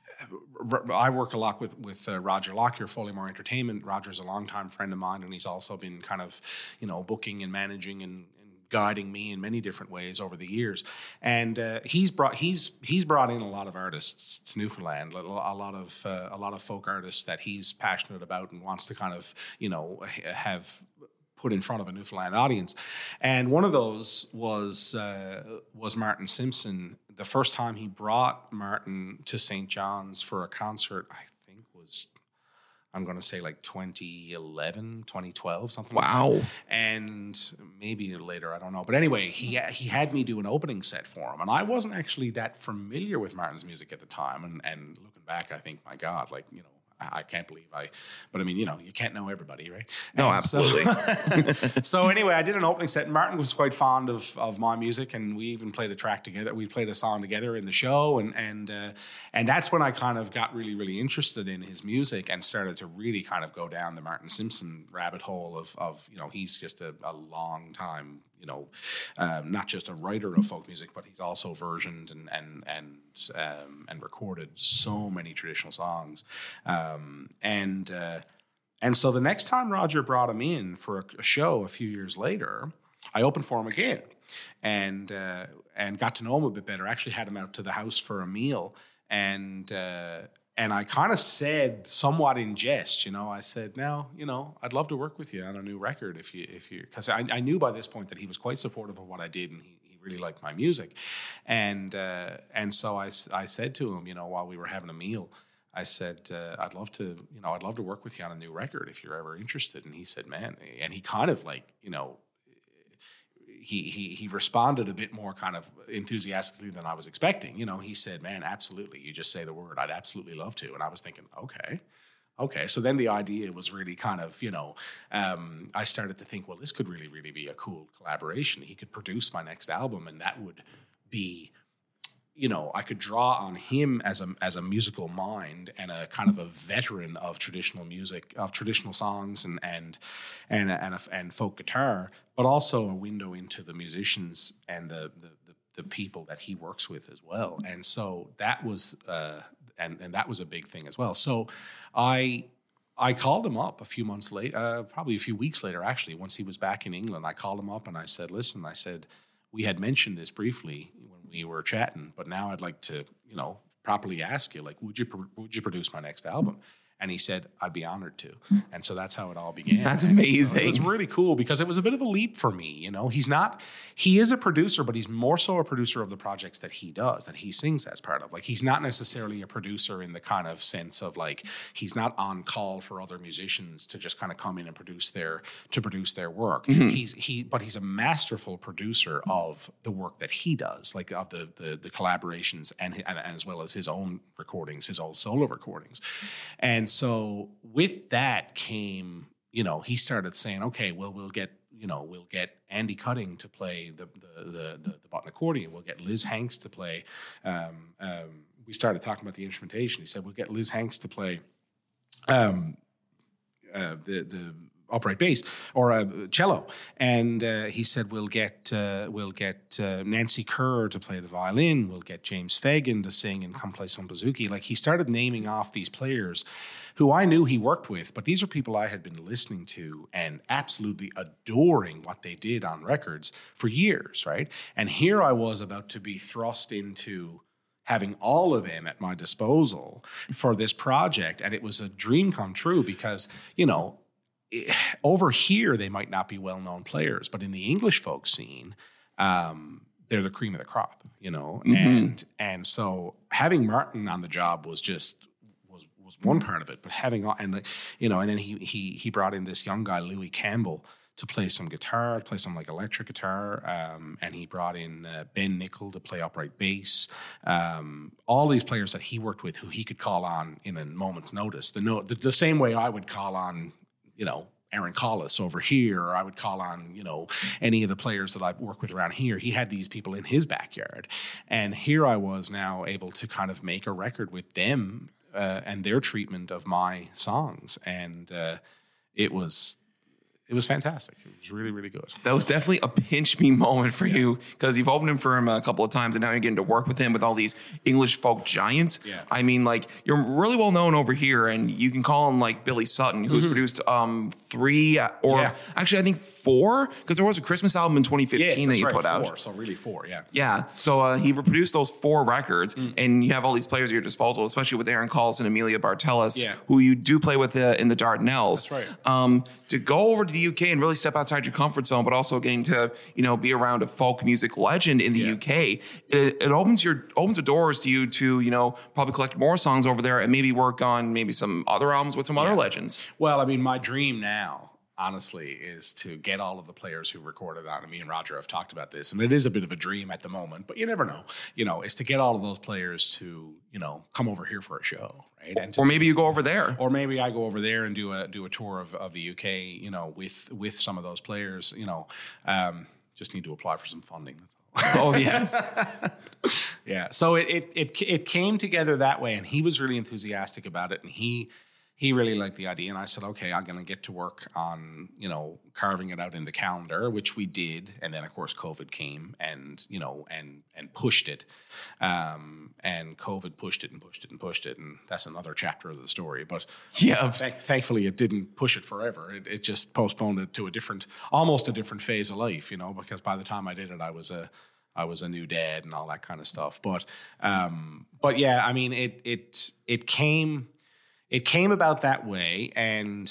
I work a lot with with uh, Roger Lockyer, Foley-Moore Entertainment. Roger's a longtime friend of mine, and he's also been kind of, you know, booking and managing and, and guiding me in many different ways over the years. And uh, he's brought he's he's brought in a lot of artists to Newfoundland, a lot of uh, a lot of folk artists that he's passionate about and wants to kind of, you know, have put in front of a Newfoundland audience. And one of those was uh, was Martin Simpson. The first time he brought Martin to Saint John's for a concert, I think was, I'm going to say like twenty eleven, twenty twelve, something wow. like that. And maybe later, I don't know. But anyway, he he had me do an opening set for him. And I wasn't actually that familiar with Martin's music at the time. And, and looking back, I think, my God, like, you know, I can't believe I, but I mean, you know, you can't know everybody, right? No, and absolutely. So, so anyway, I did an opening set. Martin was quite fond of of my music, and we even played a track together. We played a song together in the show, and and uh, and that's when I kind of got really, really interested in his music and started to really kind of go down the Martin Simpson rabbit hole of of you know, he's just a, a long time, you know, um, not just a writer of folk music, but he's also versioned and and and um, and recorded so many traditional songs. Um, and uh, and so the next time Roger brought him in for a, a show a few years later, I opened for him again, and uh, and got to know him a bit better. Actually, had him out to the house for a meal, and. Uh, And I kind of said, somewhat in jest, you know, I said, now, you know, I'd love to work with you on a new record if you, if you, because I, I knew by this point that he was quite supportive of what I did, and he, he really liked my music, and uh, and so I, I said to him, you know, while we were having a meal, I said, uh, I'd love to, you know, I'd love to work with you on a new record if you're ever interested, and he said, man, and he kind of like, you know. He, he he responded a bit more kind of enthusiastically than I was expecting. You know, he said, man, absolutely. You just say the word. I'd absolutely love to. And I was thinking, okay, okay. So then the idea was really kind of, you know, um, I started to think, well, this could really, really be a cool collaboration. He could produce my next album, and that would be, you know, I could draw on him as a as a musical mind and a kind of a veteran of traditional music, of traditional songs and and and and, a, and folk guitar, but also a window into the musicians and the, the the the people that he works with as well. And so that was uh, and and that was a big thing as well. So I. I called him up a few months later, uh, probably a few weeks later, actually, once he was back in England. I called him up and I said, listen, I said, we had mentioned this briefly when we were chatting, but now I'd like to, you know, properly ask you, like, would you would you produce my next album? And he said, I'd be honored to. And so that's how it all began. That's and amazing. So it was really cool because it was a bit of a leap for me. You know, he's not, he is a producer, but he's more so a producer of the projects that he does, that he sings as part of. Like, he's not necessarily a producer in the kind of sense of like, he's not on call for other musicians to just kind of come in and produce their, to produce their work. Mm-hmm. He's, he, but he's a masterful producer of the work that he does, like of the, the, the collaborations and, and, and as well as his own recordings, his own solo recordings. And And so with that came, you know, he started saying, okay, well, we'll get, you know, we'll get Andy Cutting to play the the the, the, the button accordion. We'll get Liz Hanks to play. Um, um, we started talking about the instrumentation. He said, we'll get Liz Hanks to play um, uh, the the upright bass or a uh, cello, and uh, he said we'll get uh, we'll get uh, Nancy Kerr to play the violin. We'll get James Fagan to sing and come play some bouzouki. Like, he started naming off these players who I knew he worked with, but these are people I had been listening to and absolutely adoring what they did on records for years, right? And here I was about to be thrust into having all of them at my disposal for this project. And it was a dream come true because, you know, it, over here, they might not be well-known players, but in the English folk scene, um, they're the cream of the crop, you know? Mm-hmm. And and so having Martin on the job was just, was was one part of it, but having, and you know, and then he he he brought in this young guy, Louis Campbell, to play some guitar, to play some like electric guitar, um, and he brought in uh, Ben Nickel to play upright bass. Um, all these players that he worked with, who he could call on in a moment's notice. The no, the, the same way I would call on, you know, Aaron Collis over here, or I would call on, you know, any of the players that I've worked with around here. He had these people in his backyard, and here I was now able to kind of make a record with them uh, and their treatment of my songs, and uh, it was. It was fantastic. It was really, really good. That was definitely a pinch me moment for yeah. you because you've opened him for him a couple of times and now you're getting to work with him with all these English folk giants. Yeah. I mean, like, you're really well known over here and you can call him like Billy Sutton, who's mm-hmm. produced um, three or yeah. actually I think four, because there was a Christmas album in twenty fifteen yes, that you right, put four, out. So really four, yeah. Yeah. So uh, he reproduced those four records mm. and you have all these players at your disposal, especially with Aaron Collis and Amelia Bartelis, yeah. who you do play with uh, in the Dardanelles. That's right. Um, to go over to the U K and really step outside your comfort zone, but also getting to, you know, be around a folk music legend in the yeah. U K, it, it opens your opens the doors to you to, you know, probably collect more songs over there and maybe work on maybe some other albums with some yeah. other legends. Well, I mean, my dream now, honestly, is to get all of the players who recorded on it. Me and Roger have talked about this, and it is a bit of a dream at the moment, but you never know. You know, is to get all of those players to, you know, come over here for a show, right? And to, or maybe you go over there. Or maybe I go over there and do a do a tour of, of the U K, you know, with with some of those players. You know, um, just need to apply for some funding. That's all. Oh yes. Yeah. So it, it it it came together that way, and he was really enthusiastic about it, and he. He really liked the idea, and I said, okay, I'm going to get to work on, you know, carving it out in the calendar, which we did. And then, of course, COVID came and, you know, and and pushed it. Um, and COVID pushed it and pushed it and pushed it. And that's another chapter of the story. But yeah, th- thankfully, it didn't push it forever. It, it just postponed it to a different, almost a different phase of life, you know, because by the time I did it, I was a I was a new dad and all that kind of stuff. But, um, but yeah, I mean, it it it came... It came about that way, and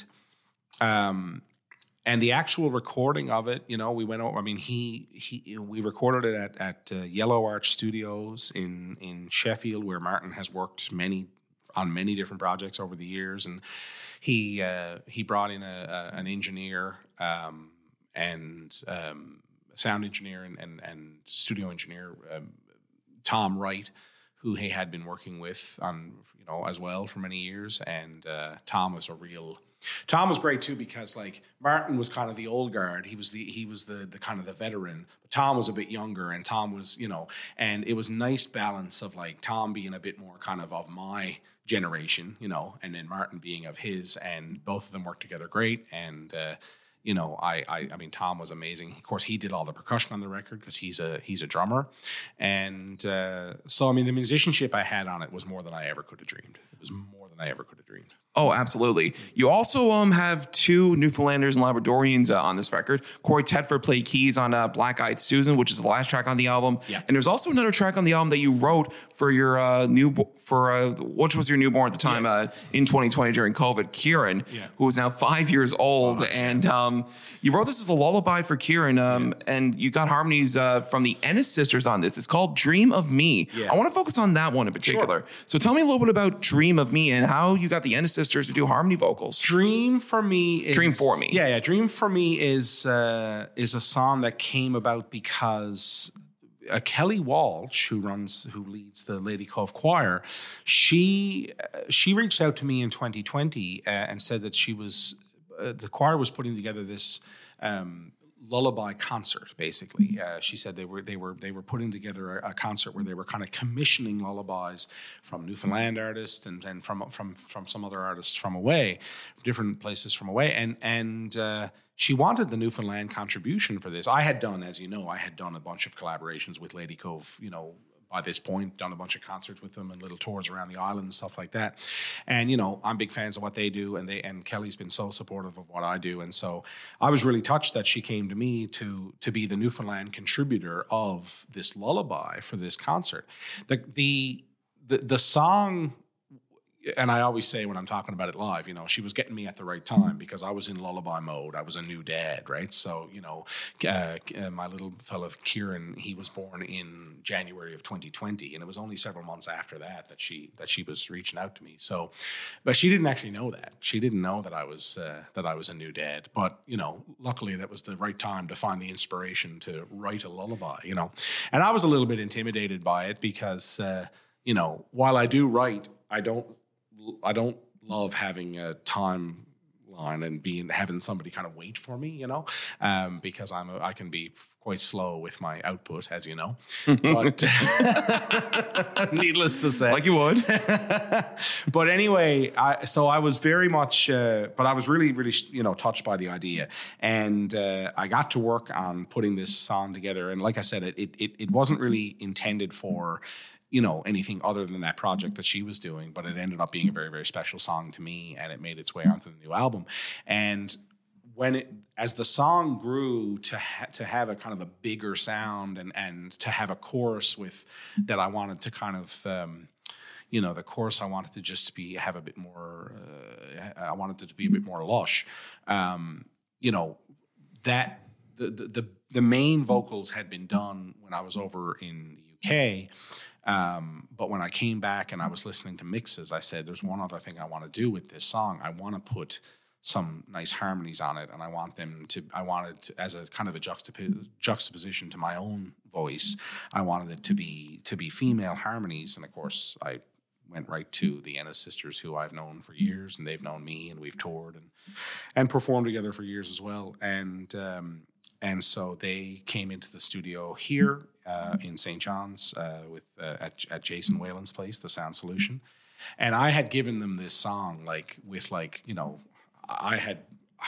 um, and the actual recording of it, you know, we went over. I mean, he he we recorded it at at uh, Yellow Arch Studios in in Sheffield, where Martin has worked many on many different projects over the years, and he uh, he brought in a, a an engineer um, and um, a sound engineer and and, and studio engineer, um, Tom Wright, who he had been working with on, you know, as well for many years. And uh, Tom was a real, Tom was great too, because like Martin was kind of the old guard. He was the, he was the, the kind of the veteran, but Tom was a bit younger, and Tom was, you know, and it was nice balance of like Tom being a bit more kind of of my generation, you know, and then Martin being of his, and both of them worked together great. And, uh, You know, I, I I mean, Tom was amazing. Of course, he did all the percussion on the record because he's a he's a drummer, and uh, so I mean, the musicianship I had on it was more than I ever could have dreamed. It was more than I ever could have dreamed. Oh, absolutely. You also um have two Newfoundlanders and Labradorians uh, on this record. Corey Tedford played keys on uh, Black Eyed Susan, which is the last track on the album. Yeah. And there's also another track on the album that you wrote for your uh, new for uh, which was your newborn at the time, yes. uh, in twenty twenty during COVID, Kieran, yeah. who is now five years old, oh, and um, you wrote this as a lullaby for Kieran, um, yeah. and you got harmonies uh, from the Ennis sisters on this. It's called "Dream of Me." Yeah. I want to focus on that one in particular. Sure. So tell me a little bit about "Dream of Me" and how you got the Ennis sisters to do harmony vocals. Dream for me is Dream for Me. Yeah, yeah. Dream for Me is uh, is a song that came about because uh, Kelly Walsh, who runs, who leads the Lady Cove Choir, she uh, she reached out to me in twenty twenty uh, and said that she was uh, the choir was putting together this um, lullaby concert. Basically, uh, she said they were they were they were putting together a, a concert where they were kind of commissioning lullabies from Newfoundland artists and, and from from from some other artists from away, different places from away, and and. Uh, She wanted the Newfoundland contribution for this. I had done, as you know, I had done a bunch of collaborations with Lady Cove, you know, by this point done a bunch of concerts with them and little tours around the island and stuff like that. And, you know, I'm big fans of what they do, and they and Kelly's been so supportive of what I do. And so I was really touched that she came to me to to be the Newfoundland contributor of this lullaby for this concert. The the the, the song, and I always say when I'm talking about it live, you know, she was getting me at the right time because I was in lullaby mode. I was a new dad, right? So, you know, uh, uh, my little fella, Kieran, he was born in January of twenty twenty, and it was only several months after that that she that she was reaching out to me. So, but she didn't actually know that. She didn't know that I was uh, that I was a new dad. But, you know, luckily that was the right time to find the inspiration to write a lullaby, you know. And I was a little bit intimidated by it because, uh, you know, while I do write, I don't I don't love having a timeline and being having somebody kind of wait for me, you know, um, because I'm a, I can be quite slow with my output, as you know. But needless to say, Like you would. but anyway, I, so I was very much, uh, but I was really, really, you know, touched by the idea, and uh, I got to work on putting this song together. And like I said, it it it wasn't really intended for, you know, anything other than that project that she was doing, but it ended up being a very, very special song to me, and it made its way onto the new album. And when it, as the song grew to ha- to have a kind of a bigger sound and and to have a chorus with that, I wanted to kind of, um, you know, the chorus I wanted to just be have a bit more. Uh, I wanted it to be a bit more lush. Um, you know, that the, the the the main vocals had been done when I was over in the U K. Um, but when I came back and I was listening to mixes, I said, there's one other thing I want to do with this song. I want to put some nice harmonies on it, and I want them to, I wanted to, as a kind of a juxtap- juxtaposition to my own voice, I wanted it to be, to be female harmonies. And of course I went right to the Ennis sisters, who I've known for years, and they've known me, and we've toured and, and performed together for years as well. And, um, And so they came into the studio here uh, in Saint John's uh, with uh, at, at Jason Whalen's place, the Sound Solution. And I had given them this song like with like, you know, I had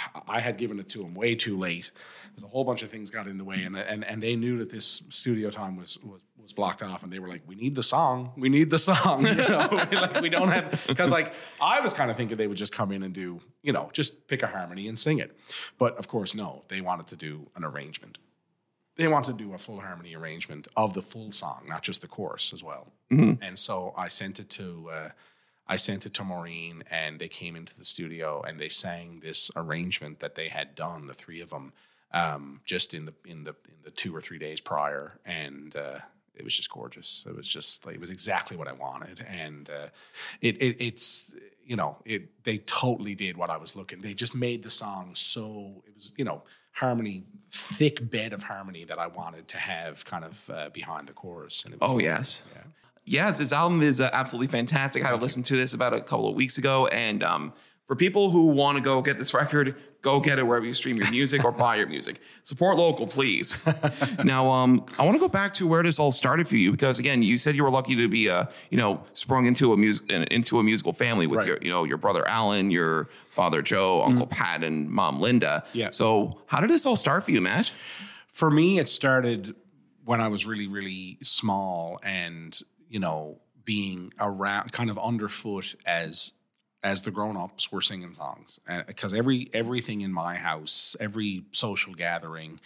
I had given it to them way too late. There's a whole bunch of things got in the way, and and and they knew that this studio time was was was blocked off, and they were like, "We need the song, we need the song." You know, like we don't have, because like I was kind of thinking they would just come in and do, you know, just pick a harmony and sing it, but of course no, they wanted to do an arrangement. They wanted to do a full harmony arrangement of the full song, not just the chorus as well. Mm-hmm. And so I sent it to. Uh, I sent it to Maureen, and they came into the studio and they sang this arrangement that they had done, the three of them, um, just in the in the in the two or three days prior, and uh, it was just gorgeous. It was just like, it was exactly what I wanted, and uh, it, it it's you know it they totally did what I was looking. They just made the song so it was you know harmony, thick bed of harmony that I wanted to have kind of uh, behind the chorus. And it was oh like, yes. Yeah. Yes, this album is uh, absolutely fantastic. I listened to this about a couple of weeks ago, and um, for people who want to go get this record, go get it wherever you stream your music or buy your music. Support local, please. Now, um, I want to go back to where this all started for you, because again, you said you were lucky to be, uh, you know, sprung into a music into a musical family with right. your, you know, your brother Alan, your father Joe, Uncle mm. Pat, and Mom Linda. Yeah. So, how did this all start for you, Matt? For me, it started when I was really, really small, and you know, being around, kind of underfoot as as the grown-ups were singing songs, because every everything in my house, every social gathering,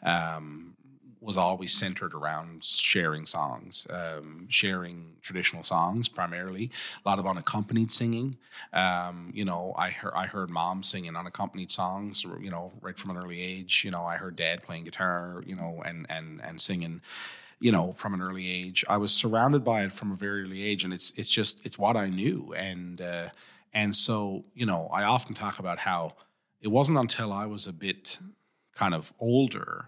um, was always centered around sharing songs, um, sharing traditional songs primarily. A lot of unaccompanied singing. Um, you know, I heard I heard mom singing unaccompanied songs. You know, right from an early age. You know, I heard dad playing guitar. You know, and and and singing. You know, from an early age, I was surrounded by it from a very early age, and it's it's just it's what I knew, and uh, and so you know, I often talk about how it wasn't until I was a bit kind of older,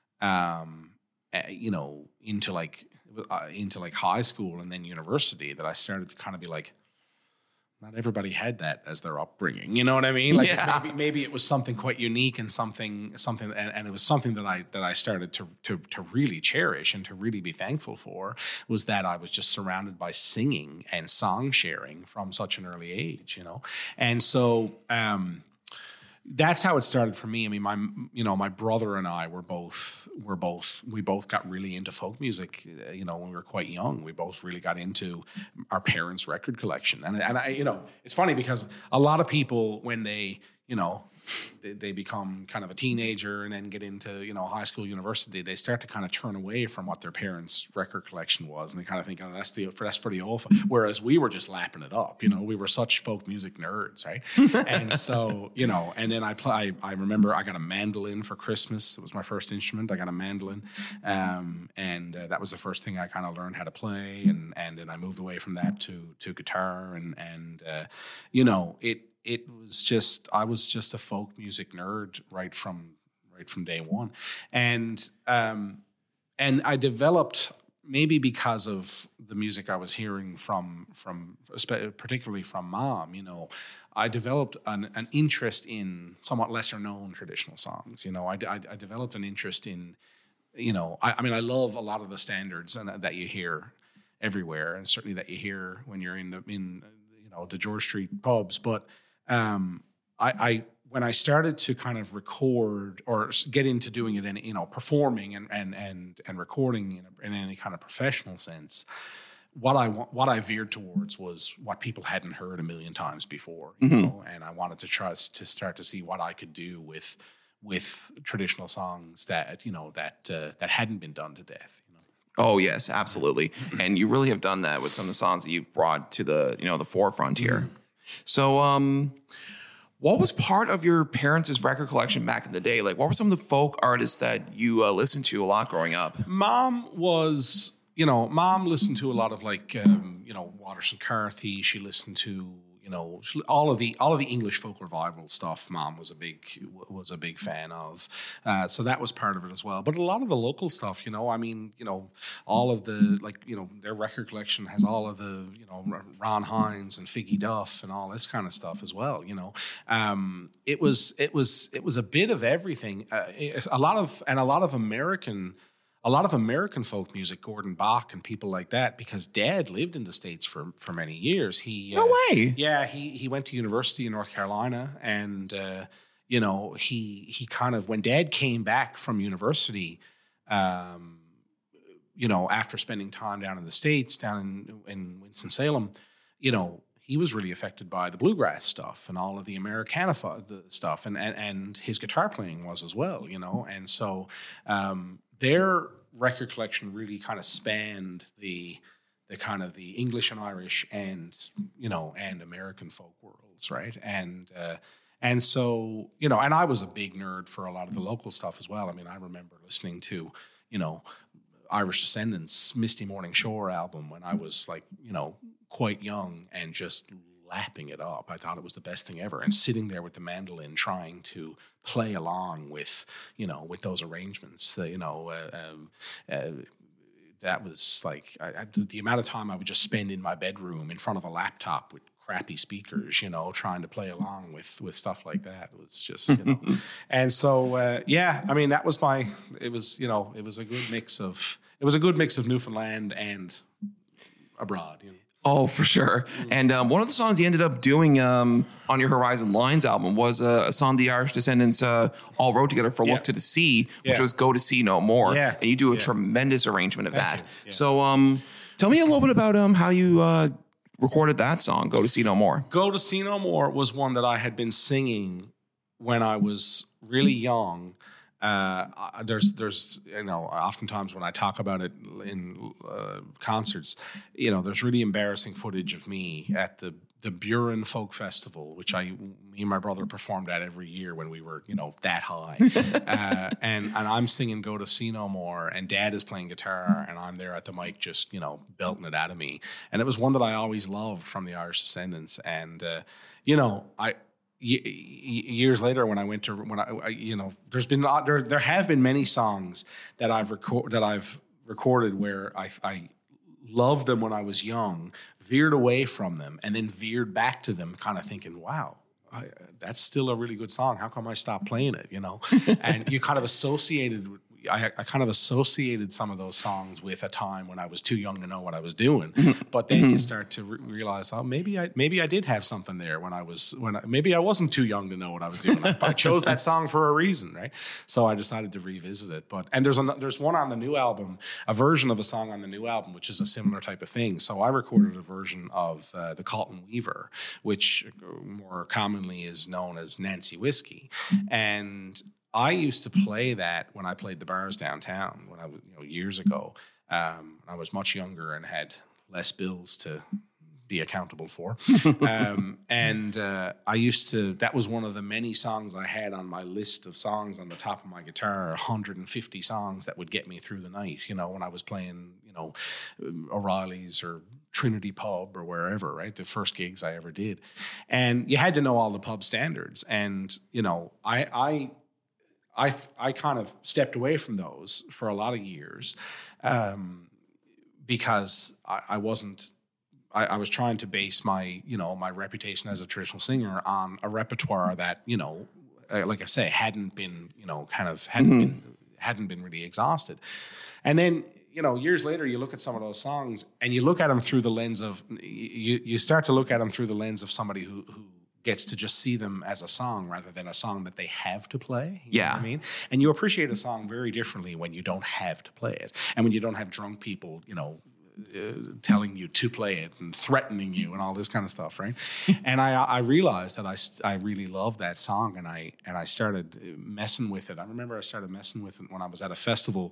um, uh, you know, into like uh, into like high school and then university, that I started to kind of be like, not everybody had that as their upbringing. You know what I mean? Like yeah. maybe, maybe it was something quite unique and something, something, and, and it was something that I that I started to to to really cherish and to really be thankful for, was that I was just surrounded by singing and song sharing from such an early age. You know, and so. Um, that's how it started for me. I mean, my you know my brother and I were both were both we both got really into folk music. uh, You know, when we were quite young, we both really got into our parents' record collection. And and I you know it's funny because a lot of people when they you know. They, they become kind of a teenager and then get into, you know, high school, university, they start to kind of turn away from what their parents' record collection was. And they kind of think, oh, that's the that's for the old. Whereas we were just lapping it up. You know, we were such folk music nerds, right? And so, you know, and then I play, I remember I got a mandolin for Christmas. It was my first instrument. I got a mandolin. Um, and uh, that was the first thing I kind of learned how to play. And, and then I moved away from that to, to guitar. And, and uh, you know, it, It was just I was just a folk music nerd right from right from day one, and um, and I developed maybe because of the music I was hearing from from particularly from Mom. You know, I developed an, an interest in somewhat lesser known traditional songs. You know, I, I, I developed an interest in, you know, I, I mean I love a lot of the standards and that you hear everywhere, and certainly that you hear when you're in the in you know the George Street pubs, but Um, I, I when I started to kind of record or get into doing it in you know performing and and and and recording in, a, in any kind of professional sense, what I what I veered towards was what people hadn't heard a million times before, you mm-hmm. know, and I wanted to try to start to see what I could do with with traditional songs that you know that uh, that hadn't been done to death. Oh yes, absolutely, and you really have done that with some of the songs that you've brought to the you know the forefront here. Mm-hmm. So, um, what was part of your parents' record collection back in the day? Like, what were some of the folk artists that you uh, listened to a lot growing up? Mom was, you know, Mom listened to a lot of like, um, you know, Waterson Carthy. She listened to, you know, all of the all of the English folk revival stuff. Mom was a big was a big fan of, uh, so that was part of it as well. But a lot of the local stuff, you know, I mean, you know, all of the like, you know, their record collection has all of the, you know, Ron Hines and Figgy Duff and all this kind of stuff as well. You know, um, it was it was it was a bit of everything. Uh, a lot of and a lot of American. A lot of American folk music, Gordon Bach and people like that, because Dad lived in the States for, for many years. He no uh, way. Yeah, he he went to university in North Carolina, and uh, you know he he kind of when Dad came back from university, um, you know after spending time down in the States, down in in Winston-Salem, you know he was really affected by the bluegrass stuff and all of the Americana stuff, and and and his guitar playing was as well, you know, and so. Um, Their record collection really kind of spanned the the kind of the English and Irish and you know and American folk worlds, right? And uh, and so you know, and I was a big nerd for a lot of the local stuff as well. I mean, I remember listening to you know Irish Descendants' Misty Morning Shore album when I was like you know quite young and just lapping it up. I thought it was the best thing ever, and sitting there with the mandolin trying to play along with, you know, with those arrangements. Uh, you know, uh, um, uh, that was like I, I, the amount of time I would just spend in my bedroom in front of a laptop with crappy speakers, you know, trying to play along with with stuff like that. It was just, you know, and so uh, yeah, I mean, that was my. It was, you know, it was a good mix of it was a good mix of Newfoundland and abroad, you know. Oh, for sure. And um, one of the songs you ended up doing um, on your Horizon Lines album was uh, a song the Irish Descendants uh, all wrote together for yeah. Look to the Sea, which yeah. was Go to Sea No More. Yeah. And you do a yeah. tremendous arrangement of Thank that. Yeah. So um, tell me a little bit about um, how you uh, recorded that song, Go to Sea No More. Go to Sea No More was one that I had been singing when I was really young. Uh, there's, there's, you know, oftentimes when I talk about it in uh, concerts, you know, there's really embarrassing footage of me at the the Buren Folk Festival, which I, me and my brother performed at every year when we were, you know, that high, uh, and and I'm singing "Go to Sea No More," and Dad is playing guitar, and I'm there at the mic just, you know, belting it out of me, and it was one that I always loved from the Irish Descendants, and uh, you know, I. Years later, when I went to when I, you know, there's been there there have been many songs that I've record that I've recorded where I I loved them when I was young, veered away from them, and then veered back to them, kind of thinking, wow, I, that's still a really good song. How come I stopped playing it? You know, and you kind of associated I, I kind of associated some of those songs with a time when I was too young to know what I was doing. But then you start to re- realize, oh, maybe I maybe I did have something there when I was when I, maybe I wasn't too young to know what I was doing. I, I chose that song for a reason, right? So I decided to revisit it. But and there's a, there's one on the new album, a version of a song on the new album, which is a similar type of thing. So I recorded a version of uh, the Colton Weaver, which more commonly is known as Nancy Whiskey, and I used to play that when I played the bars downtown when I was, you know, years ago. Um, I was much younger and had less bills to be accountable for. um, and uh, I used to, that was one of the many songs I had on my list of songs on the top of my guitar, one hundred fifty songs that would get me through the night, you know, when I was playing, you know, O'Reilly's or Trinity Pub or wherever, right? The first gigs I ever did. And you had to know all the pub standards. And, you know, I, I, I I kind of stepped away from those for a lot of years um, because I, I wasn't. I, I was trying to base my you know my reputation as a traditional singer on a repertoire that you know, uh, like I say, hadn't been you know kind of hadn't mm-hmm. been hadn't been really exhausted, and then. You know, years later, you look at some of those songs and you look at them through the lens of you. You start to look at them through the lens of somebody who who. gets to just see them as a song rather than a song that they have to play. You yeah. know what I mean? And you appreciate a song very differently when you don't have to play it. And when you don't have drunk people, you know, uh, telling you to play it and threatening you and all this kind of stuff, right? And I I realized that I, I really loved that song and I and I started messing with it. I remember I started messing with it when I was at a festival,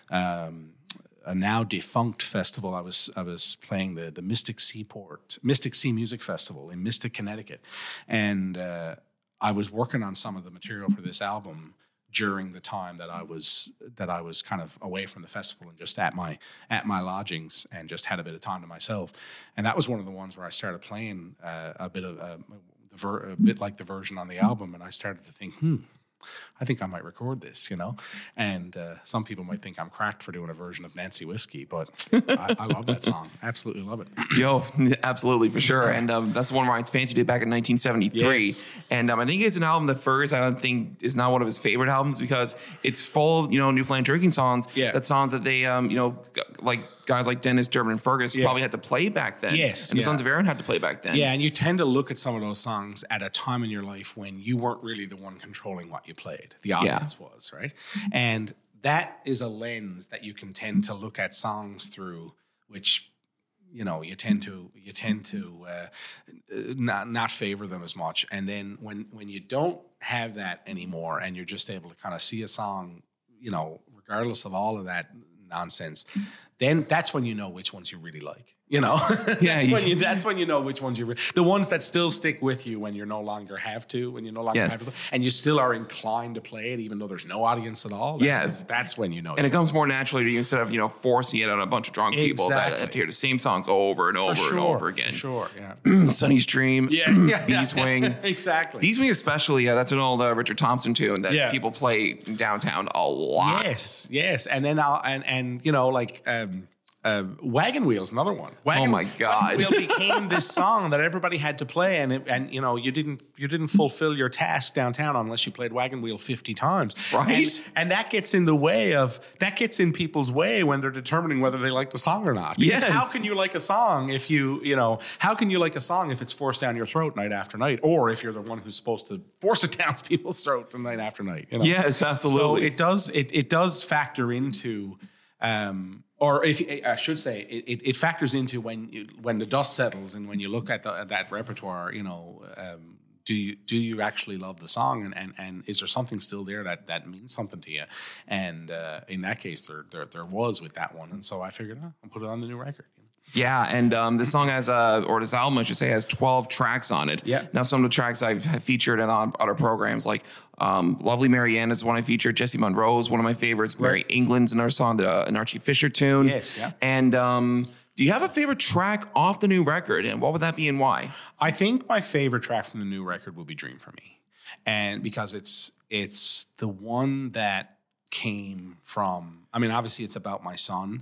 um, a now defunct festival. I was I was playing the the Mystic Seaport Mystic Sea Music Festival in Mystic, Connecticut, and uh, I was working on some of the material for this album during the time that I was that I was kind of away from the festival and just at my at my lodgings and just had a bit of time to myself. And that was one of the ones where I started playing uh, a bit of uh, the ver- a bit like the version on the album, and I started to think, hmm. I think I might record this, you know? And uh, some people might think I'm cracked for doing a version of Nancy Whiskey, but I, I love that song. Absolutely love it. Yo, absolutely, for sure. And um, that's the one Ryan's Fancy did back in nineteen seventy-three. Yes. And um, I think it's an album that Fergus, I don't think, is not one of his favorite albums because it's full of, you know, Newfoundland drinking songs. Yeah. That songs that they, um, you know, like guys like Dennis Durbin and Fergus yeah. probably had to play back then. Yes. And the yeah. Sons of Erin had to play back then. Yeah, and you tend to look at some of those songs at a time in your life when you weren't really the one controlling what you played. The audience yeah. was, right? And that is a lens that you can tend to look at songs through, which, you know, you tend to you tend to uh, not not favor them as much. And then when when you don't have that anymore, and you're just able to kind of see a song, you know, regardless of all of that nonsense, then that's when you know which ones you really like. You know, yeah, that's, when you, that's when you know which ones you re- the ones that still stick with you when you no longer have to, when you no longer yes. have to, and you still are inclined to play it, even though there's no audience at all. That's, yes, that's when you know. And it comes more naturally to you instead of you know forcing it on a bunch of drunk exactly. people that have to hear the same songs over and over sure, and over again. For sure, yeah. Sunny's Dream, yeah, yeah Bees Wing, exactly. Bees Wing, especially. Yeah, that's an old uh, Richard Thompson tune that yeah. people play downtown a lot. Yes, yes, and then I'll, and and you know like. Um, Uh, Wagon Wheel's another one. Wagon, oh my God! Wagon Wheel became this song that everybody had to play, and it, and you know you didn't you didn't fulfill your task downtown unless you played Wagon Wheel fifty times, right? And, and that gets in the way of that gets in people's way when they're determining whether they like the song or not. Because yes. how can you like a song if you you know how can you like a song if it's forced down your throat night after night, or if you're the one who's supposed to force it down people's throat night after night? You know? Yes, absolutely. So it does it it does factor into. Um, Or if I should say, it, it factors into when you, when the dust settles and when you look at, the, at that repertoire. You know, um, do you do you actually love the song, and, and, and is there something still there that, that means something to you? And uh, in that case, there, there there was with that one, and so I figured, oh, I'll put it on the new record. You know? Yeah, and um, this song has, uh, or this album, I should say, has twelve tracks on it. Yeah. Now, some of the tracks I've featured in on other programs, like um, Lovely Marianne is one I featured. Jessie Monroe is one of my favorites. Mary right. England's another song, uh, an Archie Fisher tune. Yes, yeah. And um, do you have a favorite track off the new record, and what would that be and why? I think my favorite track from the new record will be Dream for Me, and because it's it's the one that came from. I mean, obviously, it's about my son.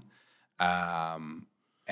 Um,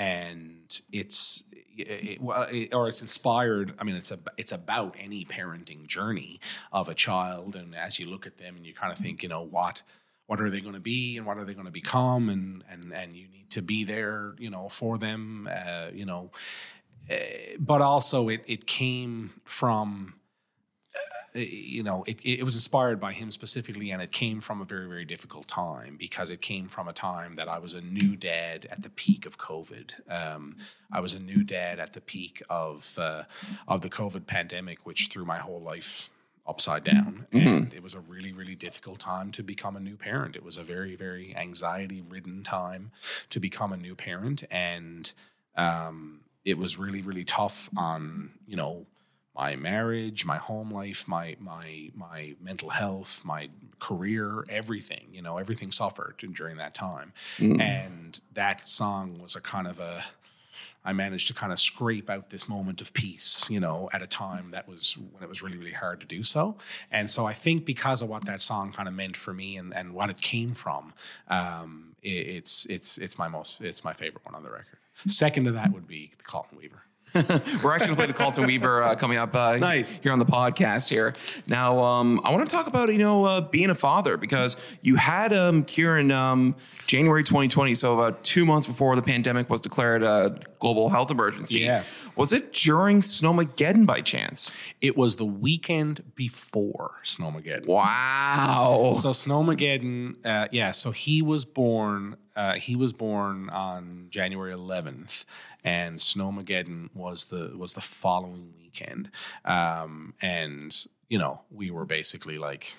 And it's, it, well, it, or it's inspired. I mean, it's a, it's about any parenting journey of a child. And as you look at them, and you kind of think, you know, what, what are they going to be and what are they going to become, and and and you need to be there, you know, for them, uh, you know. Uh, but also, it it came from, uh, you know, it it was inspired by him specifically, and it came from a very very difficult time, because it came from a time that I was a new dad at the peak of COVID. Um, I was a new dad at the peak of uh, of the COVID pandemic, which threw my whole life upside down. Mm-hmm. And it was a really, really difficult time to become a new parent. It was a very, very anxiety-ridden time to become a new parent. And um, it was really, really tough on, you know, my marriage, my home life, my my my mental health, my career, everything. You know, everything suffered during that time. Mm-hmm. And that song was a kind of a, I managed to kind of scrape out this moment of peace, you know, at a time that was when it was really, really hard to do so. And so I think because of what that song kind of meant for me and, and what it came from, um, it, it's it's it's my most it's my favorite one on the record. Second to that would be the Colton Weaver. We're actually going to play the Colton Weaver uh, coming up uh, nice. here on the podcast here. Now, um, I want to talk about, you know, uh, being a father, because you had um, Kieran um, January twenty twenty, so about two months before the pandemic was declared a global health emergency. Yeah. Was it during Snowmageddon by chance? It was the weekend before Snowmageddon. Wow. So Snowmageddon, uh, yeah, so he was born, uh, he was born on January eleventh. And Snowmageddon was the was the following weekend, um, and you know we were basically like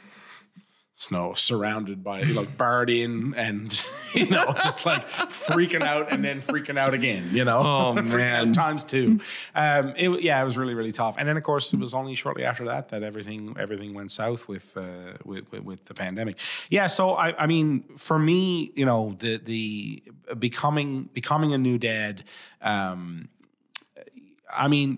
snow surrounded by like barred in, and you know just like freaking out and then freaking out again. You know, oh man, times two. Um, it, yeah, it was really really tough. And then of course it was only shortly after that that everything everything went south with uh, with, with with the pandemic. Yeah, so I I mean for me, you know the the becoming becoming a new dad. Um, I mean,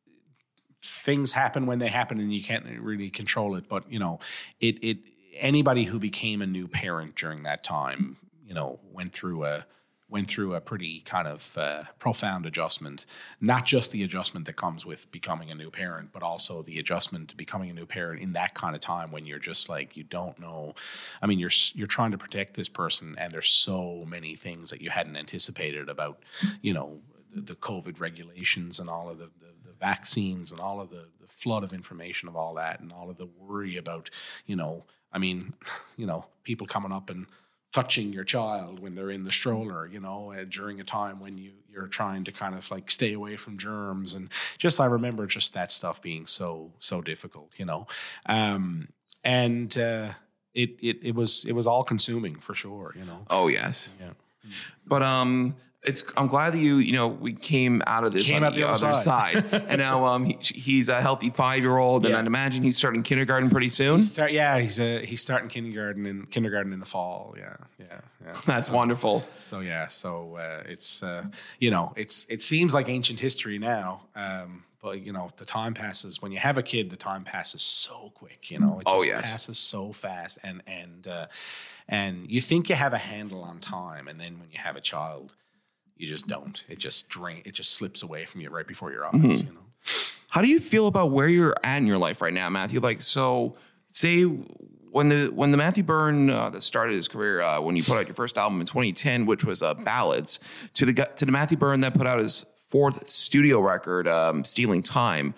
things happen when they happen, and you can't really control it. But you know, it it anybody who became a new parent during that time, you know, went through a went through a pretty kind of uh, profound adjustment. Not just the adjustment that comes with becoming a new parent, but also the adjustment to becoming a new parent in that kind of time when you're just like you don't know. I mean, you're you're trying to protect this person, and there's so many things that you hadn't anticipated about, you know, the, the COVID regulations and all of the, the, the vaccines and all of the, the flood of information of all that, and all of the worry about, you know, I mean, you know, people coming up and touching your child when they're in the stroller, you know, uh, during a time when you, you're trying to kind of like stay away from germs. And just, I remember just that stuff being so, so difficult, you know. Um, and uh, it, it, it was, it was all consuming for sure, you know. Oh, yes. Yeah. But, um, It's. I'm glad that you, you know, we came out of this came on out the, the other, other side. side. And now um, he, he's a healthy five-year-old, and Yeah. I'd imagine he's starting kindergarten pretty soon. He's start, yeah, he's a, he's starting kindergarten in kindergarten in the fall. Yeah, yeah, yeah. That's so, wonderful. So yeah, so uh, it's uh, you know, it's it seems like ancient history now, um, but you know, the time passes. When you have a kid, the time passes so quick. You know, it Oh, just yes. passes so fast, and and uh, and you think you have a handle on time, and then when you have a child, you just don't. It just drain. It just slips away from you right before your eyes. Mm-hmm. You know. How do you feel about where you're at in your life right now, Matthew? Like, so say when the when the Matthew Byrne uh, that started his career, uh, when you put out your first album in twenty ten, which was uh, ballads, to the gu- to the Matthew Byrne that put out his fourth studio record, um, Stealing Time.